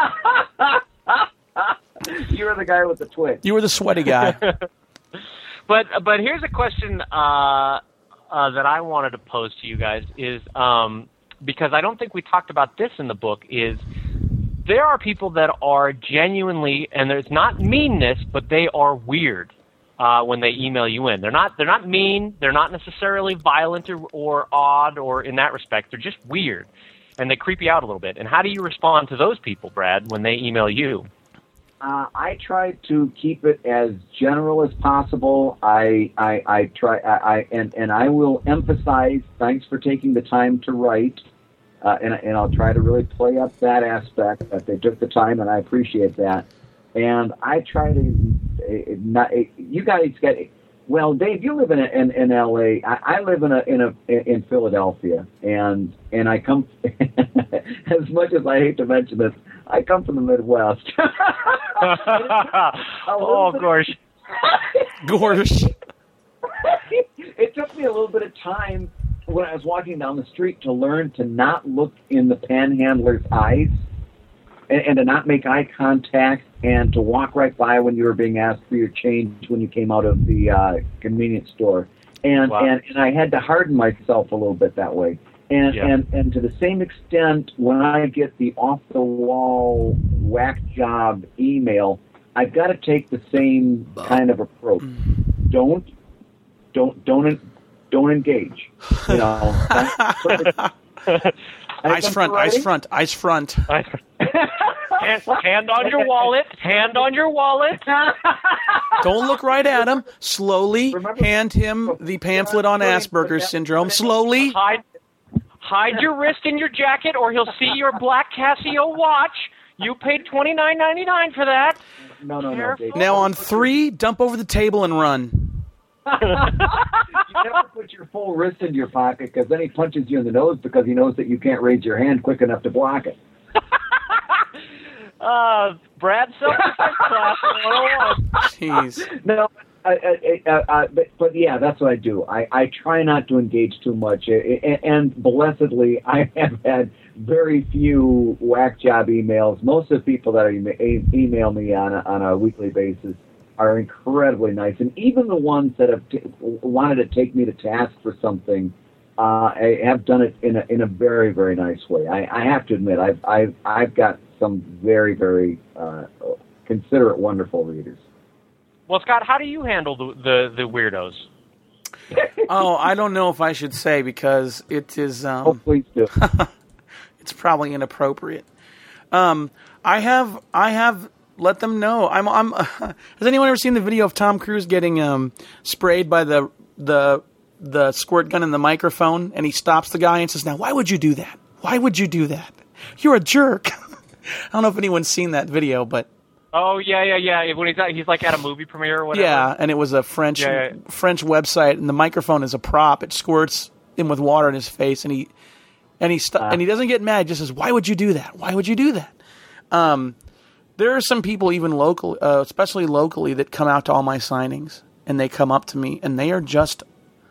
You were the guy with the twitch. You were the sweaty guy. But here's a question that I wanted to pose to you guys is because I don't think we talked about this in the book is there are people that are genuinely, and there's not meanness, but they are weird when they email you in. They're not mean. They're not necessarily violent or odd or in that respect. They're just weird, and they creep you out a little bit. And how do you respond to those people, Brad, when they email you? I try to keep it as general as possible. I try, and I will emphasize thanks for taking the time to write, and I'll try to really play up that aspect that they took the time, and I appreciate that. And I try to not. You guys get well, Dave. You live in L.A. I live in Philadelphia, and I come. As much as I hate to mention this, I come from the Midwest. Oh, gosh. Gosh. It took me a little bit of time when I was walking down the street to learn to not look in the panhandler's eyes and to not make eye contact and to walk right by when you were being asked for your change when you came out of the convenience store. And, wow. and I had to harden myself a little bit that way. And to the same extent, when I get the off-the-wall whack job email, I've got to take the same kind of approach. Don't engage. You know. Ice front. Hand on your wallet. Hand on your wallet. Don't look right at him. Slowly hand him the pamphlet on Asperger's syndrome. Slowly. Hide your wrist in your jacket, or he'll see your black Casio watch. You paid $29.99 for that. No. Now on 3, dump over the table and run. You never put your full wrist into your pocket because then he punches you in the nose because he knows that you can't raise your hand quick enough to block it. Brad, self-defense class 101. Jeez. No. But yeah, that's what I do. I try not to engage too much, and blessedly, I have had very few whack job emails. Most of the people that email me on a weekly basis are incredibly nice, and even the ones that have wanted to take me to task for something, I have done it in a very, very nice way. I have to admit, I've got some very, very considerate, wonderful readers. Well, Scott, how do you handle the weirdos? Oh, I don't know if I should say because it is. Please do. It's probably inappropriate. I have let them know. Has anyone ever seen the video of Tom Cruise getting sprayed by the squirt gun in the microphone, and he stops the guy and says, "Now, why would you do that? Why would you do that? You're a jerk." I don't know if anyone's seen that video, but. Oh, yeah. When he's like at a movie premiere or whatever. Yeah, and it was a French website, and the microphone is a prop. It squirts him with water in his face, and he doesn't get mad. He just says, "Why would you do that? Why would you do that?" There are some people, even local, especially locally, that come out to all my signings, and they come up to me, and they are just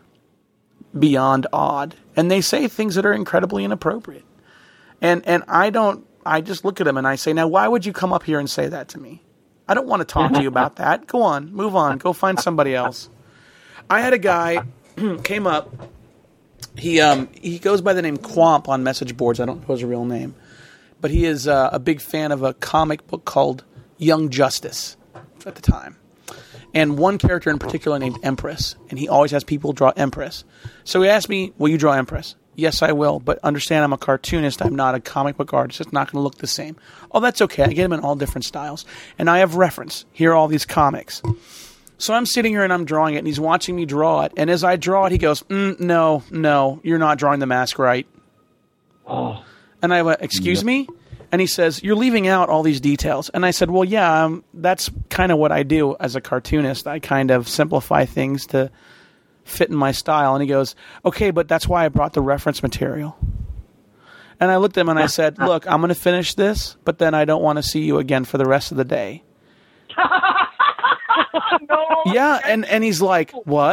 beyond odd, and they say things that are incredibly inappropriate, and I just look at them and I say, "Now, why would you come up here and say that to me? I don't want to talk to you about that. Go on, move on, go find somebody else." I had a guy came up. He goes by the name Quamp on message boards. I don't know his real name, but he is a big fan of a comic book called Young Justice at the time, and one character in particular named Empress, and he always has people draw Empress. So he asked me, "Will you draw Empress?" "Yes, I will, but understand I'm a cartoonist. I'm not a comic book artist. It's not going to look the same." "Oh, that's okay. I get them in all different styles. And I have reference. Here are all these comics." So I'm sitting here and I'm drawing it, and he's watching me draw it. And as I draw it, he goes, No, you're not drawing the mask right." Oh. And I went, "Excuse me?" And he says, "You're leaving out all these details." And I said, "Well, yeah, that's kind of what I do as a cartoonist. I kind of simplify things to fit in my style." And he goes, "Okay, but that's why I brought the reference material." And I looked at him and I said, "Look, I'm going to finish this, but then I don't want to see you again for the rest of the day." No. Yeah, and he's like, "What?"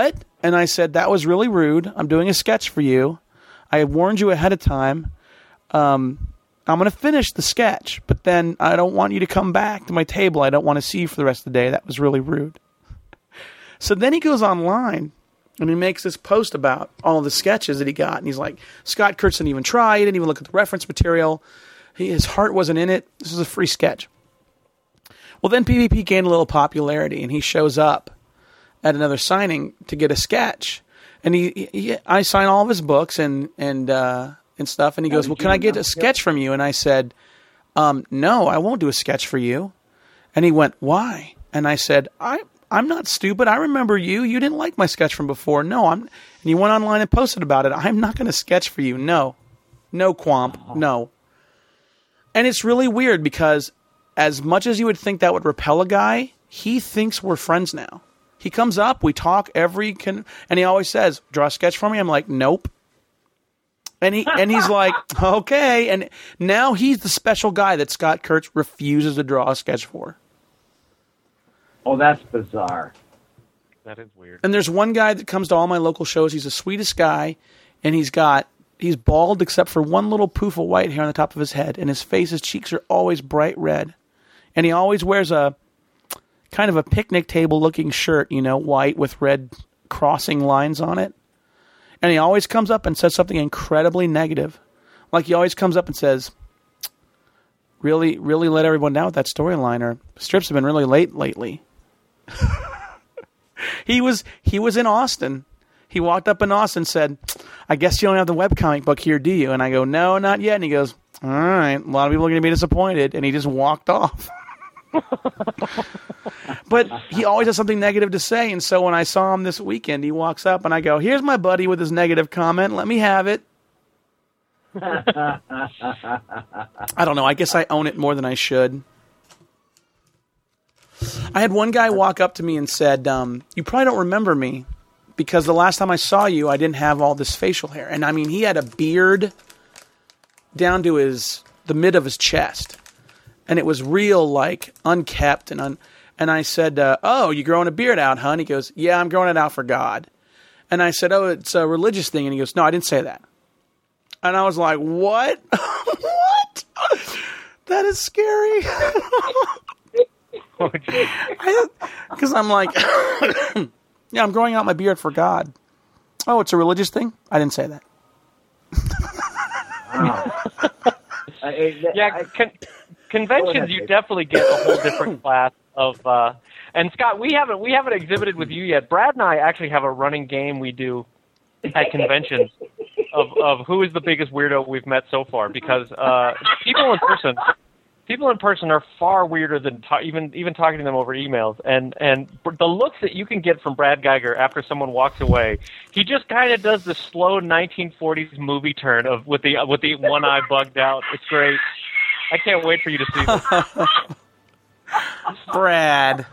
And I said, that was really rude. I'm doing a sketch for you. I warned you ahead of time. I'm going to finish the sketch, but then I don't want you to come back to my table. I don't want to see you for the rest of the day. That was really rude. So then he goes online and he makes this post about all the sketches that he got. And he's like, Scott Kurtz didn't even try. He didn't even look at the reference material. His heart wasn't in it. This is a free sketch. Well, then PvP gained a little popularity, and he shows up at another signing to get a sketch. And I sign all of his books and stuff. And he goes, well, can I get a sketch from you? And I said, no, I won't do a sketch for you. And he went, why? And I said, I'm not stupid. I remember you. You didn't like my sketch from before. No, and he went online and posted about it. I'm not going to sketch for you. No, Quamp. No. And it's really weird because as much as you would think that would repel a guy, he thinks we're friends now. He comes up, we talk and he always says, draw a sketch for me. I'm like, nope. And he's like, okay. And now he's the special guy that Scott Kurtz refuses to draw a sketch for. Oh, that's bizarre. That is weird. And there's one guy that comes to all my local shows. He's the sweetest guy, and he's bald except for one little poof of white hair on the top of his head, and his cheeks are always bright red. And he always wears a kind of a picnic table looking shirt, white with red crossing lines on it. And he always comes up and says something incredibly negative. Like he always comes up and says, really, really let everyone down with that storyline, or strips have been really late lately. He was in Austin. He walked up in Austin and said, I guess you don't have the webcomic book here, do you? And I go, no, not yet. And he goes, all right, a lot of people are going to be disappointed. And he just walked off. But he always has something negative to say. And so when I saw him this weekend, he walks up and I go, here's my buddy with his negative comment. Let me have it. I don't know. I guess I own it more than I should. I had one guy walk up to me and said, you probably don't remember me because the last time I saw you, I didn't have all this facial hair. And I mean, he had a beard down to the mid of his chest. And it was real, like, unkept. And I said, oh, you growing a beard out, huh? And he goes, yeah, I'm growing it out for God. And I said, oh, it's a religious thing. And he goes, no, I didn't say that. And I was like, what? What? That is scary. Because I'm like, yeah, I'm growing out my beard for God. Oh, it's a religious thing? I didn't say that. Conventions, you definitely get a whole different class of. And Scott, we haven't exhibited with you yet. Brad and I actually have a running game we do at conventions of who is the biggest weirdo we've met so far, because people in person are far weirder than even talking to them over emails. And the looks that you can get from Brad Geiger after someone walks away, he just kind of does the slow 1940s movie turn with the one eye bugged out. It's great. I can't wait for you to see this. Brad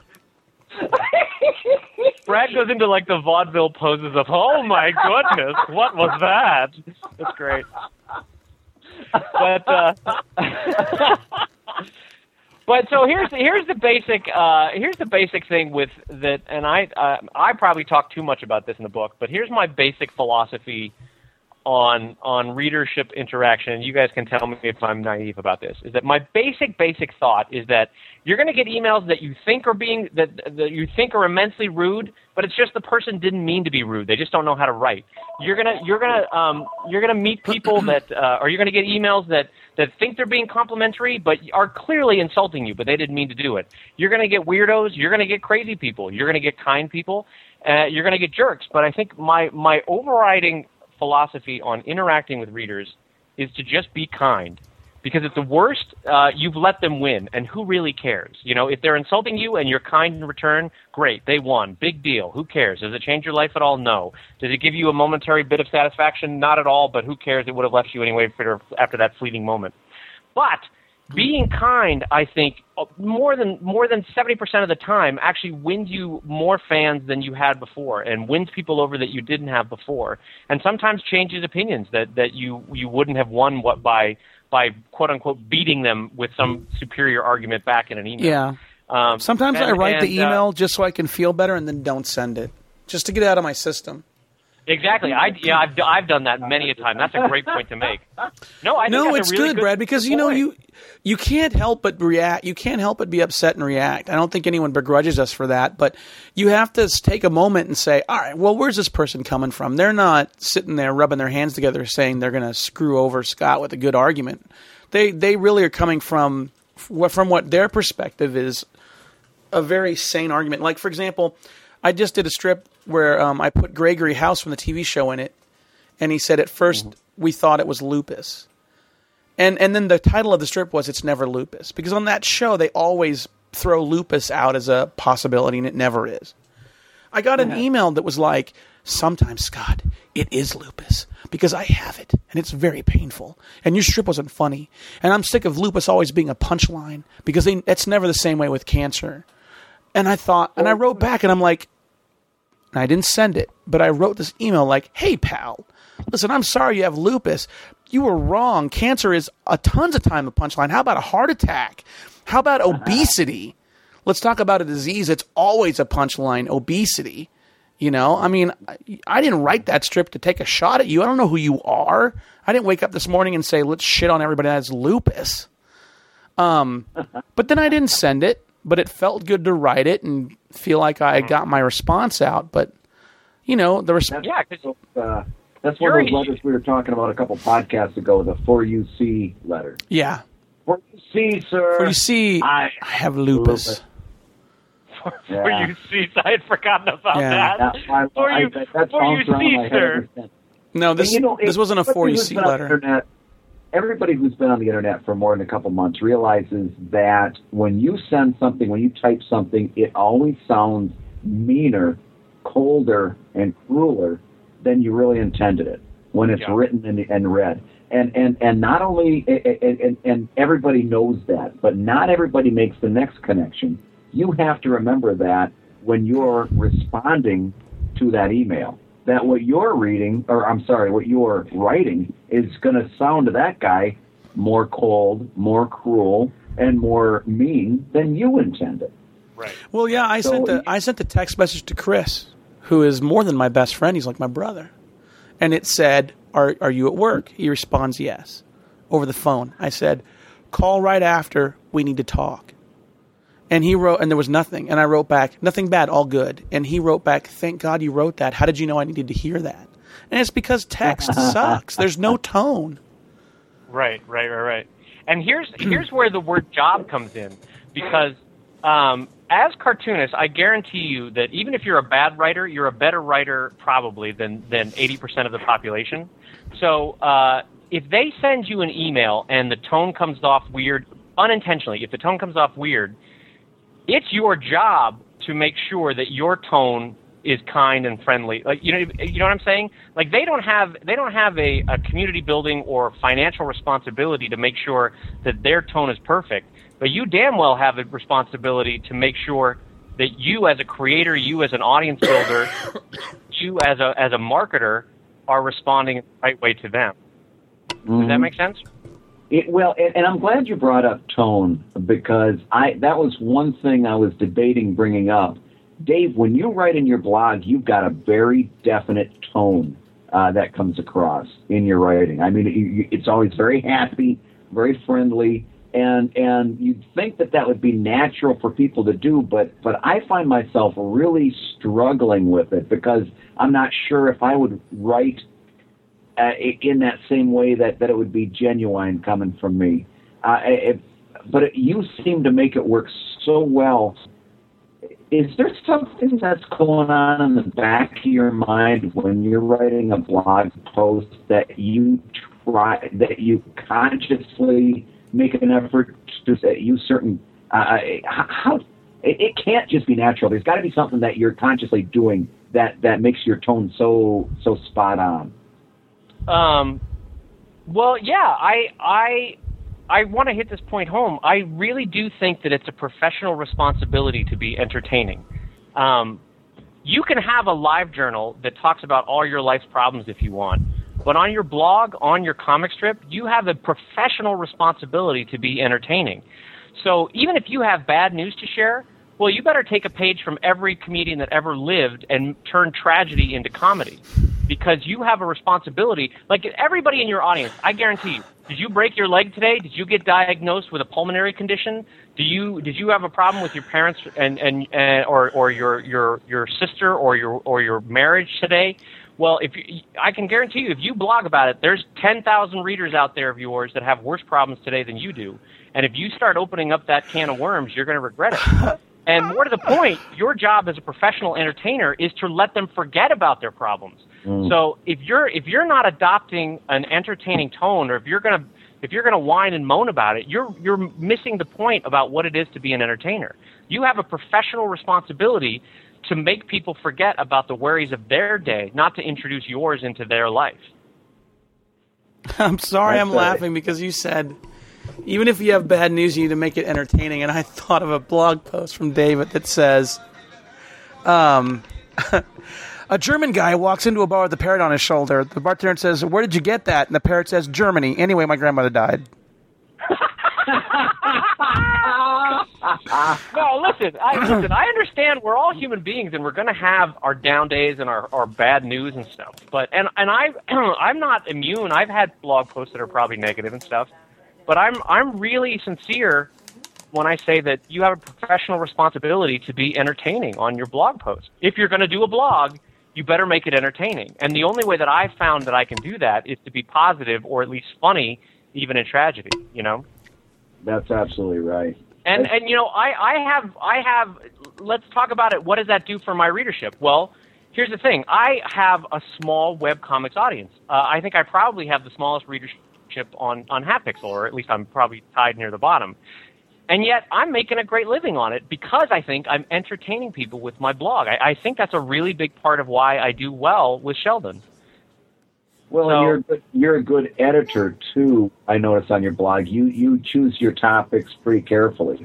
goes into like the vaudeville poses of, oh my goodness, what was that? It's great. But so here's the basic thing with that, and I probably talk too much about this in the book, but here's my basic philosophy on readership interaction, and you guys can tell me if I'm naive about this, is that my basic thought is that you're going to get emails that you think are that you think are immensely rude, but it's just the person didn't mean to be rude. They just don't know how to write. You're gonna meet people that or you're gonna get emails that think they're being complimentary but are clearly insulting you, but they didn't mean to do it. You're gonna get weirdos. You're gonna get crazy people. You're gonna get kind people. You're gonna get jerks. But I think my overriding philosophy on interacting with readers is to just be kind, because at the worst, you've let them win, and who really cares? If they're insulting you and you're kind in return, great, they won, big deal. Who cares? Does it change your life at all? No. Does it give you a momentary bit of satisfaction? Not at all. But who cares? It would have left you anyway after that fleeting moment. But being kind, I think, more than 70% of the time actually wins you more fans than you had before, and wins people over that you didn't have before, and sometimes changes opinions that you wouldn't have won by quote unquote beating them with some superior argument back in an email. Yeah. Sometimes I write the email just so I can feel better and then don't send it. just to get it out of my system. Exactly. I've done that many a time. That's a great point to make. No, I think No, that's it's a really good, Brad, because you can't help but react. You can't help but be upset and react. I don't think anyone begrudges us for that, but you have to take a moment and say, all right, well, where's this person coming from? They're not sitting there rubbing their hands together saying they're going to screw over Scott with a good argument. They really are coming from what their perspective is a very sane argument. Like, for example, I just did a strip where I put Gregory House from the TV show in it, and he said at first we thought it was lupus. And then the title of the strip was It's Never Lupus, because on that show they always throw lupus out as a possibility, and it never is. I got an email that was like, sometimes, Scott, it is lupus, because I have it, and it's very painful, and your strip wasn't funny, and I'm sick of lupus always being a punchline, because it's never the same way with cancer. And I thought, and I wrote back, and I'm like, and I didn't send it, but I wrote this email like, hey, pal, listen, I'm sorry you have lupus. You were wrong. Cancer is tons of time a punchline. How about a heart attack? How about obesity? Let's talk about a disease that's always a punchline, obesity. You know, I mean, I didn't write that strip to take a shot at you. I don't know who you are. I didn't wake up this morning and say, let's shit on everybody that has lupus. But then I didn't send it. But it felt good to write it and feel like I got my response out. But, you know, the response... Yeah, that's one of those letters we were talking about a couple podcasts ago, the For You See letter. Yeah. For you see, sir. For you see, I have lupus. For you see, I had forgotten about that. For you see, sir. No, this wasn't a For You See letter. Everybody who's been on the internet for more than a couple months realizes that when you send something, when you type something, it always sounds meaner, colder, and crueler than you really intended it when it's written and read. And not only and everybody knows that, but not everybody makes the next connection. You have to remember that when you're responding to that email, that what you're what you're writing is going to sound to that guy more cold, more cruel, and more mean than you intended. Right. Well, yeah, I sent the text message to Chris, who is more than my best friend. He's like my brother. And it said, are you at work? He responds, yes. Over the phone. I said, call right after. We need to talk. And he wrote, and there was nothing. And I wrote back, nothing bad, all good. And he wrote back, thank God you wrote that. How did you know I needed to hear that? And it's because text sucks. There's no tone. Right. And here's where the word job comes in. Because as cartoonists, I guarantee you that even if you're a bad writer, you're a better writer probably than 80% of the population. So if they send you an email and the tone comes off weird, unintentionally, if the tone comes off weird, it's your job to make sure that your tone is kind and friendly. Like you know what I'm saying? Like they don't have a community building or financial responsibility to make sure that their tone is perfect. But you damn well have a responsibility to make sure that you as a creator, you as an audience builder, you as a marketer are responding the right way to them. Does that make sense? And I'm glad you brought up tone, because that was one thing I was debating bringing up. Dave, when you write in your blog, you've got a very definite tone that comes across in your writing. I mean, it's always very happy, very friendly, and you'd think that would be natural for people to do, but I find myself really struggling with it because I'm not sure if I would write in that same way that it would be genuine coming from me. But you seem to make it work so well. Is there something that's going on in the back of your mind when you're writing a blog post that you consciously make an effort to use certain how it can't just be natural. There's got to be something that you're consciously doing that makes your tone so spot on. Well, yeah, I want to hit this point home. I really do think that it's a professional responsibility to be entertaining. You can have a live journal that talks about all your life's problems if you want, but on your blog, on your comic strip, you have a professional responsibility to be entertaining. So even if you have bad news to share, Well, you better take a page from every comedian that ever lived and turn tragedy into comedy, because you have a responsibility. Like everybody in your audience, I guarantee you, did you break your leg today? Did you get diagnosed with a pulmonary condition? Did you have a problem with your parents or your sister or your marriage today? Well, I can guarantee you, if you blog about it, there's 10,000 readers out there of yours that have worse problems today than you do. And if you start opening up that can of worms, you're going to regret it. And more to the point, your job as a professional entertainer is to let them forget about their problems. So if you're not adopting an entertaining tone, or if you're gonna whine and moan about it, you're missing the point about what it is to be an entertainer. You have a professional responsibility to make people forget about the worries of their day, not to introduce yours into their life. I'm sorry, I'm laughing because you said, even if you have bad news, you need to make it entertaining. And I thought of a blog post from David that says, a German guy walks into a bar with a parrot on his shoulder. The bartender says, "Where did you get that?" And the parrot says, "Germany. Anyway, my grandmother died." No, listen, I understand we're all human beings and we're going to have our down days and our bad news and stuff. But I'm not immune. I've had blog posts that are probably negative and stuff. But I'm really sincere when I say that you have a professional responsibility to be entertaining on your blog post. If you're going to do a blog, you better make it entertaining. And the only way that I've found that I can do that is to be positive, or at least funny, even in tragedy, you know? That's absolutely right. And you know, I have, let's talk about it. What does that do for my readership? Well, here's the thing. I have a small webcomics audience. I think I probably have the smallest readership on HatPixel, or at least I'm probably tied near the bottom. And yet I'm making a great living on it because I think I'm entertaining people with my blog. I think that's a really big part of why I do well with Sheldon. Well, so, you're a good editor, too, I notice on your blog. You choose your topics pretty carefully.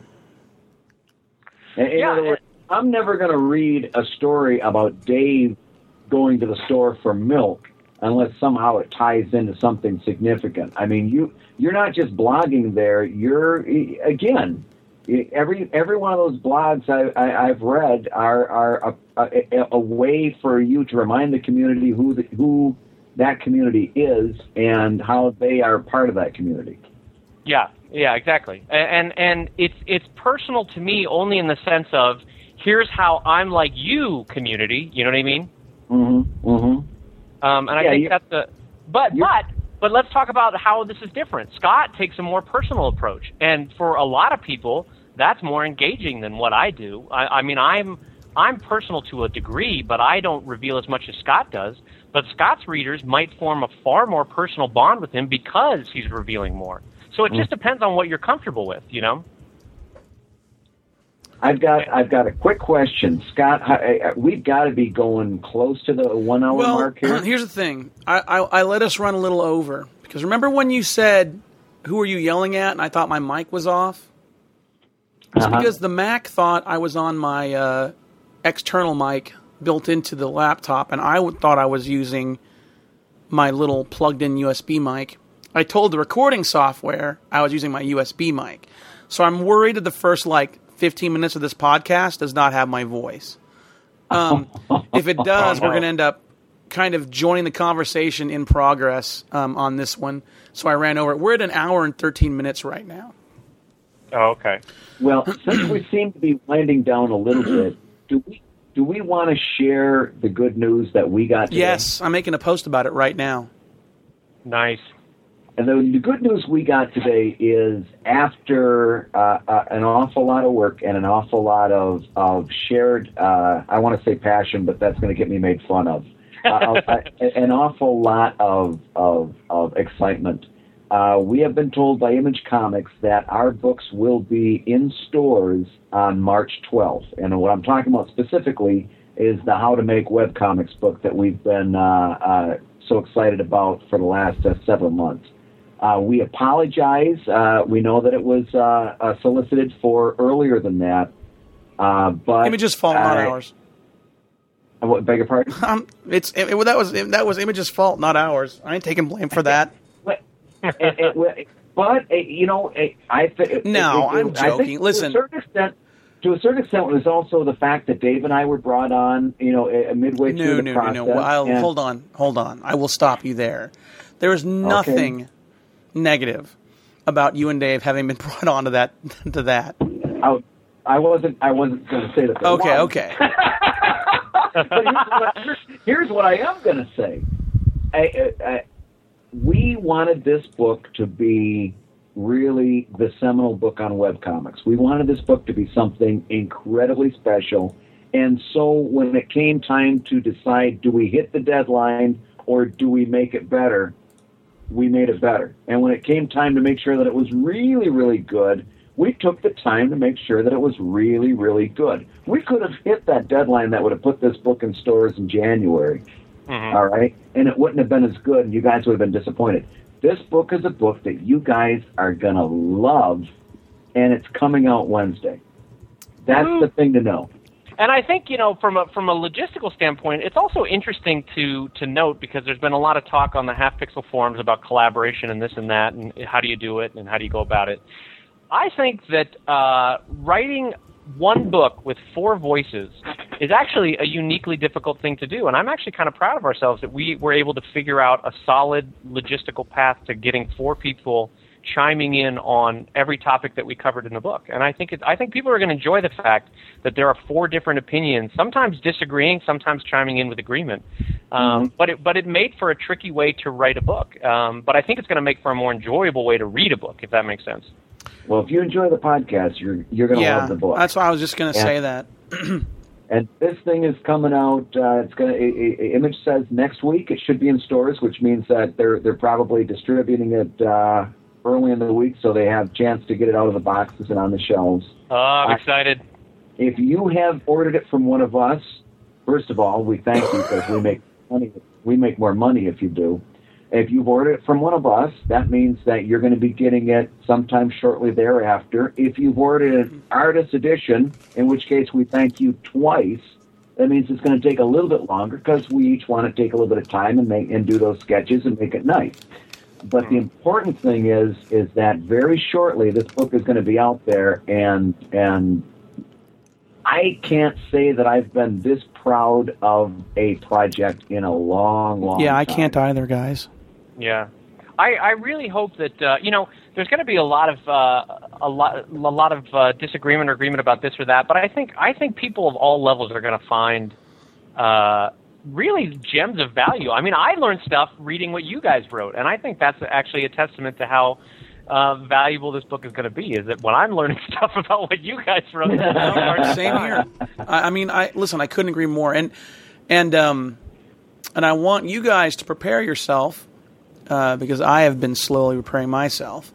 In other words, I'm never going to read a story about Dave going to the store for milk unless somehow it ties into something significant. I mean, you're not just blogging there. You're, again, every one of those blogs I've read are a way for you to remind the community who that community is and how they are part of that community. Yeah, exactly. And it's personal to me only in the sense of, here's how I'm like you, community. You know what I mean? Mm-hmm. Mm-hmm. And I think that's the. But let's talk about how this is different. Scott takes a more personal approach, and for a lot of people, that's more engaging than what I do. I mean, I'm personal to a degree, but I don't reveal as much as Scott does. But Scott's readers might form a far more personal bond with him because he's revealing more. So it just depends on what you're comfortable with, you know? I've got a quick question, Scott. We've got to be going close to the 1 hour mark here. Here's the thing. I let us run a little over because remember when you said, "Who are you yelling at?" and I thought my mic was off? It's because the Mac thought I was on my external mic built into the laptop, and I thought I was using my little plugged-in USB mic. I told the recording software I was using my USB mic. So I'm worried that the first, 15 minutes of this podcast does not have my voice. If it does, we're going to end up kind of joining the conversation in progress on this one. So I ran over it. We're at 1 hour and 13 minutes right now. Oh, okay. Well, since we seem to be winding down a little bit, do we want to share the good news that we got today? Yes, I'm making a post about it right now. Nice. And the good news we got today is after an awful lot of work and an awful lot of shared, I want to say passion, but that's going to get me made fun of, an awful lot of excitement. We have been told by Image Comics that our books will be in stores on March 12th. And what I'm talking about specifically is the How to Make Webcomics book that we've been so excited about for the last several months. We apologize. We know that it was solicited for earlier than that. But Image's fault, not ours. Beg your pardon? That was Image's fault, not ours. I ain't taking blame for that. But you know, I'm joking. Listen, to a certain extent, to a certain extent, it was also the fact that Dave and I were brought on, midway through the process. No. Hold on. I will stop you there. There is nothing negative about you and Dave having been brought on to that. I wasn't going to say that. Okay. But here's what I am going to say. We wanted this book to be really the seminal book on webcomics. We wanted this book to be something incredibly special. And so when it came time to decide, do we hit the deadline or do we make it better, we made it better. And when it came time to make sure that it was really, really good, we took the time to make sure that it was really, really good. We could have hit that deadline that would have put this book in stores in January, all right? And it wouldn't have been as good, and you guys would have been disappointed. This book is a book that you guys are going to love, and it's coming out Wednesday. That's the thing to know. And I think, from a logistical standpoint, it's also interesting to note, because there's been a lot of talk on the Half Pixel forums about collaboration and this and that, and how do you do it, and how do you go about it. I think that writing one book with 4 voices is actually a uniquely difficult thing to do, and I'm actually kind of proud of ourselves that we were able to figure out a solid logistical path to getting 4 people chiming in on every topic that we covered in the book. And I think people are going to enjoy the fact that there are 4 different opinions, sometimes disagreeing, sometimes chiming in with agreement. But it made for a tricky way to write a book. But I think it's going to make for a more enjoyable way to read a book, if that makes sense. Well, if you enjoy the podcast, you're going to love the book. That's why I was just going to say that. And this thing is coming out. Image says next week. It should be in stores, which means that they're probably distributing it early in the week, so they have a chance to get it out of the boxes and on the shelves. Oh, I'm excited. If you have ordered it from one of us, first of all, we thank you because we make money. We make more money if you do. If you've ordered it from one of us, that means that you're going to be getting it sometime shortly thereafter. If you've ordered an artist edition, in which case we thank you twice, that means it's going to take a little bit longer because we each want to take a little bit of time and do those sketches and make it nice. But the important thing is that very shortly this book is going to be out there, and I can't say that I've been this proud of a project in a long time. Yeah, I can't either, guys. Yeah, I really hope that there's going to be a lot of disagreement or agreement about this or that. But I think people of all levels are going to find really gems of value. I mean, I learned stuff reading what you guys wrote, and I think that's actually a testament to how valuable this book is going to be. Is that when I'm learning stuff about what you guys wrote? Same here. I mean, listen. I couldn't agree more. And I want you guys to prepare yourself. Because I have been slowly preparing myself.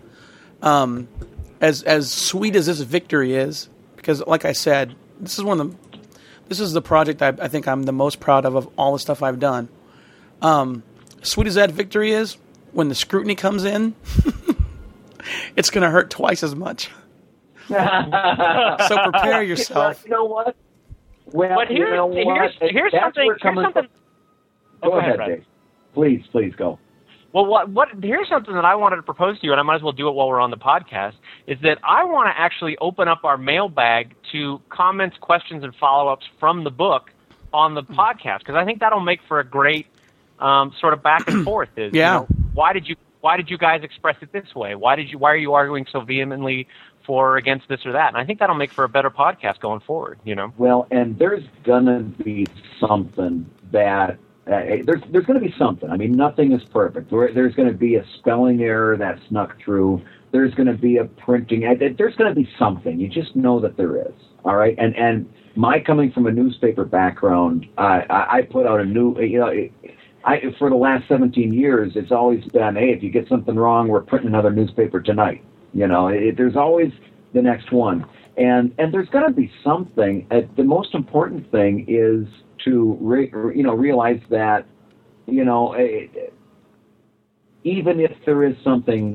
As sweet as this victory is, because like I said, this is the project I think I'm the most proud of all the stuff I've done. Sweet as that victory is, when the scrutiny comes in, it's going to hurt twice as much. So prepare yourself. You know what? Well, but here's something. Go ahead, Dave. Please go. Well, here's something that I wanted to propose to you, and I might as well do it while we're on the podcast, is that I want to actually open up our mailbag to comments, questions, and follow-ups from the book on the podcast, because I think that'll make for a great sort of back and forth. Why did you guys express it this way? Why are you arguing so vehemently for or against this or that? And I think that'll make for a better podcast going forward. Well, and there's gonna be something that. There's going to be something. I mean, nothing is perfect. There's going to be a spelling error that snuck through. There's going to be a printing. There's going to be something. You just know that there is. All right. And my coming from a newspaper background, I put out a new. For the last 17 years, it's always been, hey, if you get something wrong, we're printing another newspaper tonight. There's always the next one, and there's going to be something. The most important thing is to realize that even if there is something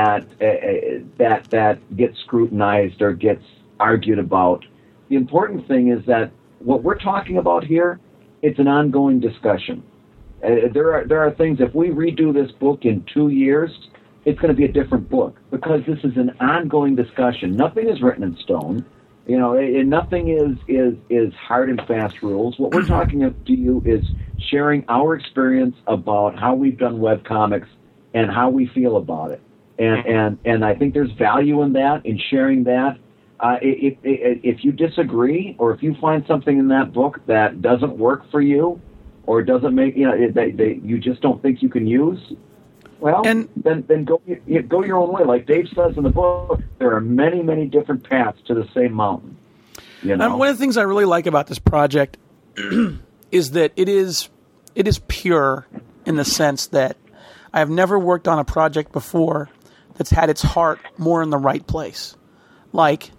that gets scrutinized or gets argued about, the important thing is that what we're talking about here, it's an ongoing discussion. There are things, if we redo this book in 2 years, it's going to be a different book because this is an ongoing discussion. Nothing is written in stone. Nothing is hard and fast rules. What we're talking to you is sharing our experience about how we've done webcomics and how we feel about it. And I think there's value in that, in sharing that. If you disagree, or if you find something in that book that doesn't work for you, or doesn't make you just don't think you can use, well, then go your own way. Like Dave says in the book, there are many, many different paths to the same mountain. And one of the things I really like about this project is that it is pure in the sense that I have never worked on a project before that's had its heart more in the right place. Like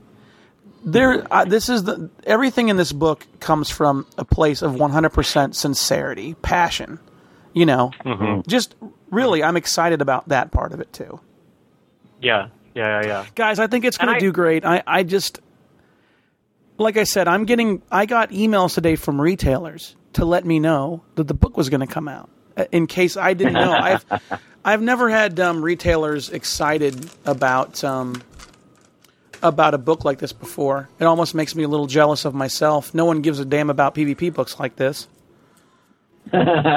everything in this book comes from a place of 100% sincerity, passion. Just really, I'm excited about that part of it too. Yeah. Guys, I think it's going to do great. I just, like I said, I got emails today from retailers to let me know that the book was going to come out. In case I didn't know, I've never had retailers excited about a book like this before. It almost makes me a little jealous of myself. No one gives a damn about PvP books like this. So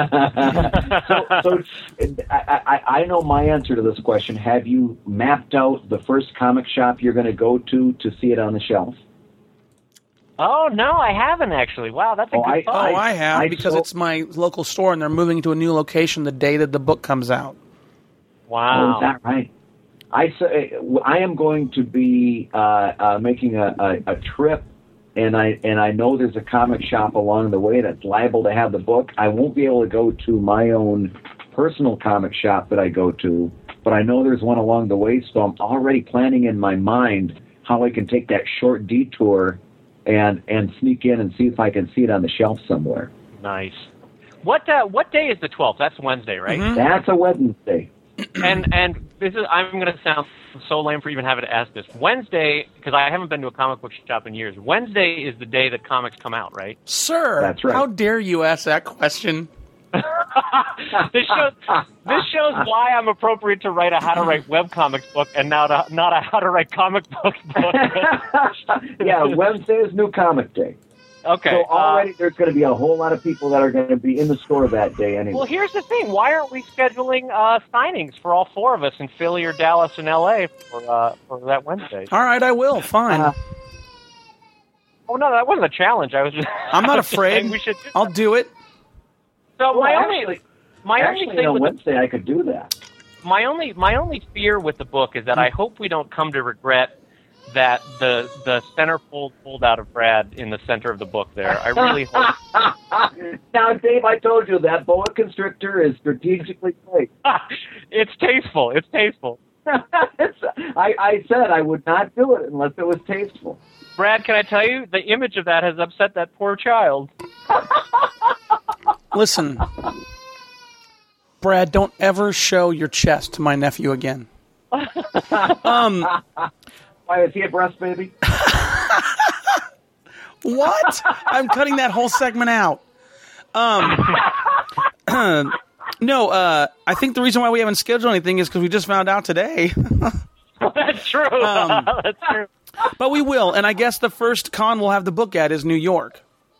I know my answer to this question. Have you mapped out the first comic shop you're going to go to see it on the shelf? Oh, no, I haven't actually. Wow, that's a good thought. I have, because it's my local store, and they're moving to a new location the day that the book comes out. Wow. Oh, is that right? I am going to be making a trip, and I know there's a comic shop along the way that's liable to have the book. I won't be able to go to my own personal comic shop that I go to, but I know there's one along the way, so I'm already planning in my mind how I can take that short detour and sneak in and see if I can see it on the shelf somewhere. Nice. What day is the 12th? That's Wednesday, right? Mm-hmm. That's a Wednesday. And this is, I'm going to sound so lame for even having to ask this. Wednesday, because I haven't been to a comic book shop in years, Wednesday is the day that comics come out, right? Sir, that's right. How dare you ask that question? This shows why I'm appropriate to write a how to write webcomics book and not a how to write comic book. Yeah, Wednesday is New Comic Day. Okay. So already there's going to be a whole lot of people that are going to be in the store that day anyway. Well, here's the thing. Why aren't we scheduling signings for all four of us in Philly or Dallas and L.A. for that Wednesday? All right, I will. Fine. Oh, no, that wasn't a challenge. I'm not afraid. I'll do it. So well, my only thing on Wednesday I could do that. My only fear with the book is that I hope we don't come to regret that the centerfold pulled out of Brad in the center of the book there. I really hope. Now, Dave, I told you that boa constrictor is strategically placed. It's tasteful. It's tasteful. I said I would not do it unless it was tasteful. Brad, can I tell you, the image of that has upset that poor child. Listen, Brad, don't ever show your chest to my nephew again. Why, is he a breast baby? What? I'm cutting that whole segment out. No, I think the reason why we haven't scheduled anything is because we just found out today. That's true. That's true. But we will, and I guess the first con we'll have the book at is New York.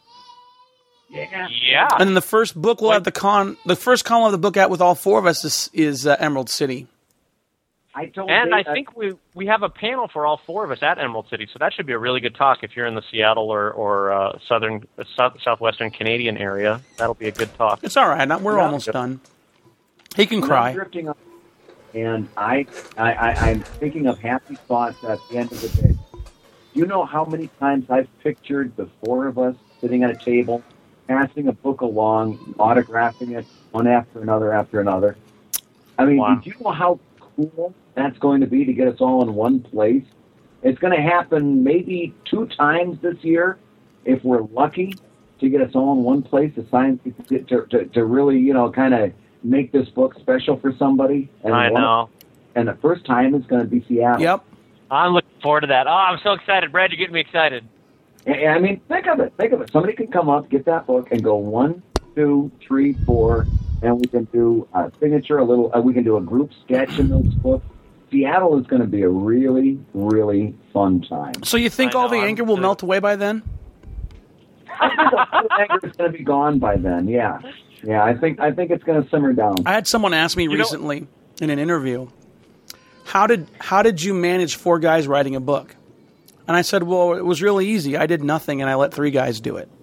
Yeah. And then the first book we'll have the first con we'll have the book at with all four of us is Emerald City. I think we have a panel for all four of us at Emerald City, so that should be a really good talk if you're in the Seattle or southwestern Canadian area. That'll be a good talk. It's all right. We're almost done. He can cry. Drifting up, and I'm thinking of happy thoughts at the end of the day. You know how many times I've pictured the four of us sitting at a table, passing a book along, autographing it one after another. I mean, wow. Did you know how cool that's going to be to get us all in one place? It's going to happen maybe 2 times this year if we're lucky to get us all in one place to really, kind of make this book special for somebody. And I know. And the first time is going to be Seattle. Yep. I'm looking forward to that. Oh, I'm so excited. Brad, you're getting me excited. I mean, think of it. Somebody can come up, get that book, and go 1, 2, 3, 4, and we can do a signature, we can do a group sketch in those books. Seattle is going to be a really, really fun time. So you think all the anger will melt away by then? I think the anger is going to be gone by then. Yeah. I think it's going to simmer down. I had someone ask me recently in an interview, how did you manage 4 guys writing a book? And I said, well, it was really easy. I did nothing, and I let 3 guys do it.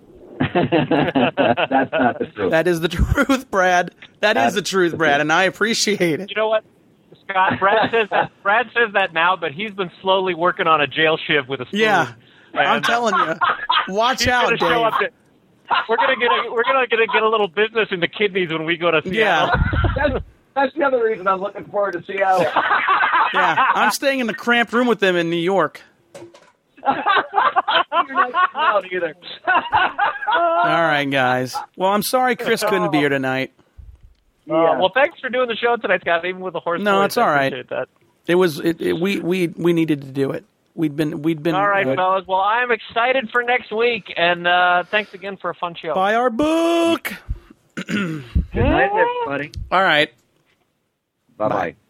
That's not the truth. That is the truth, Brad. That's the truth, Brad, and I appreciate it. You know what, Scott? Brad says that now, but he's been slowly working on a jail shiv with a spoon. Yeah, I'm telling you. Watch out, Dave. We're gonna get a little business in the kidneys when we go to Seattle. Yeah. That's the other reason I'm looking forward to Seattle. Yeah, I'm staying in the cramped room with them in New York. You're not out either. All right, guys. Well, I'm sorry Chris couldn't be here tonight. Well, thanks for doing the show tonight, Scott. Even with the horse. No, voice, it's all right. I appreciate that. It was. We needed to do it. We'd been. All right, fellas. Well, I'm excited for next week, and thanks again for a fun show. Buy our book. Good night, everybody. All right. Bye-bye.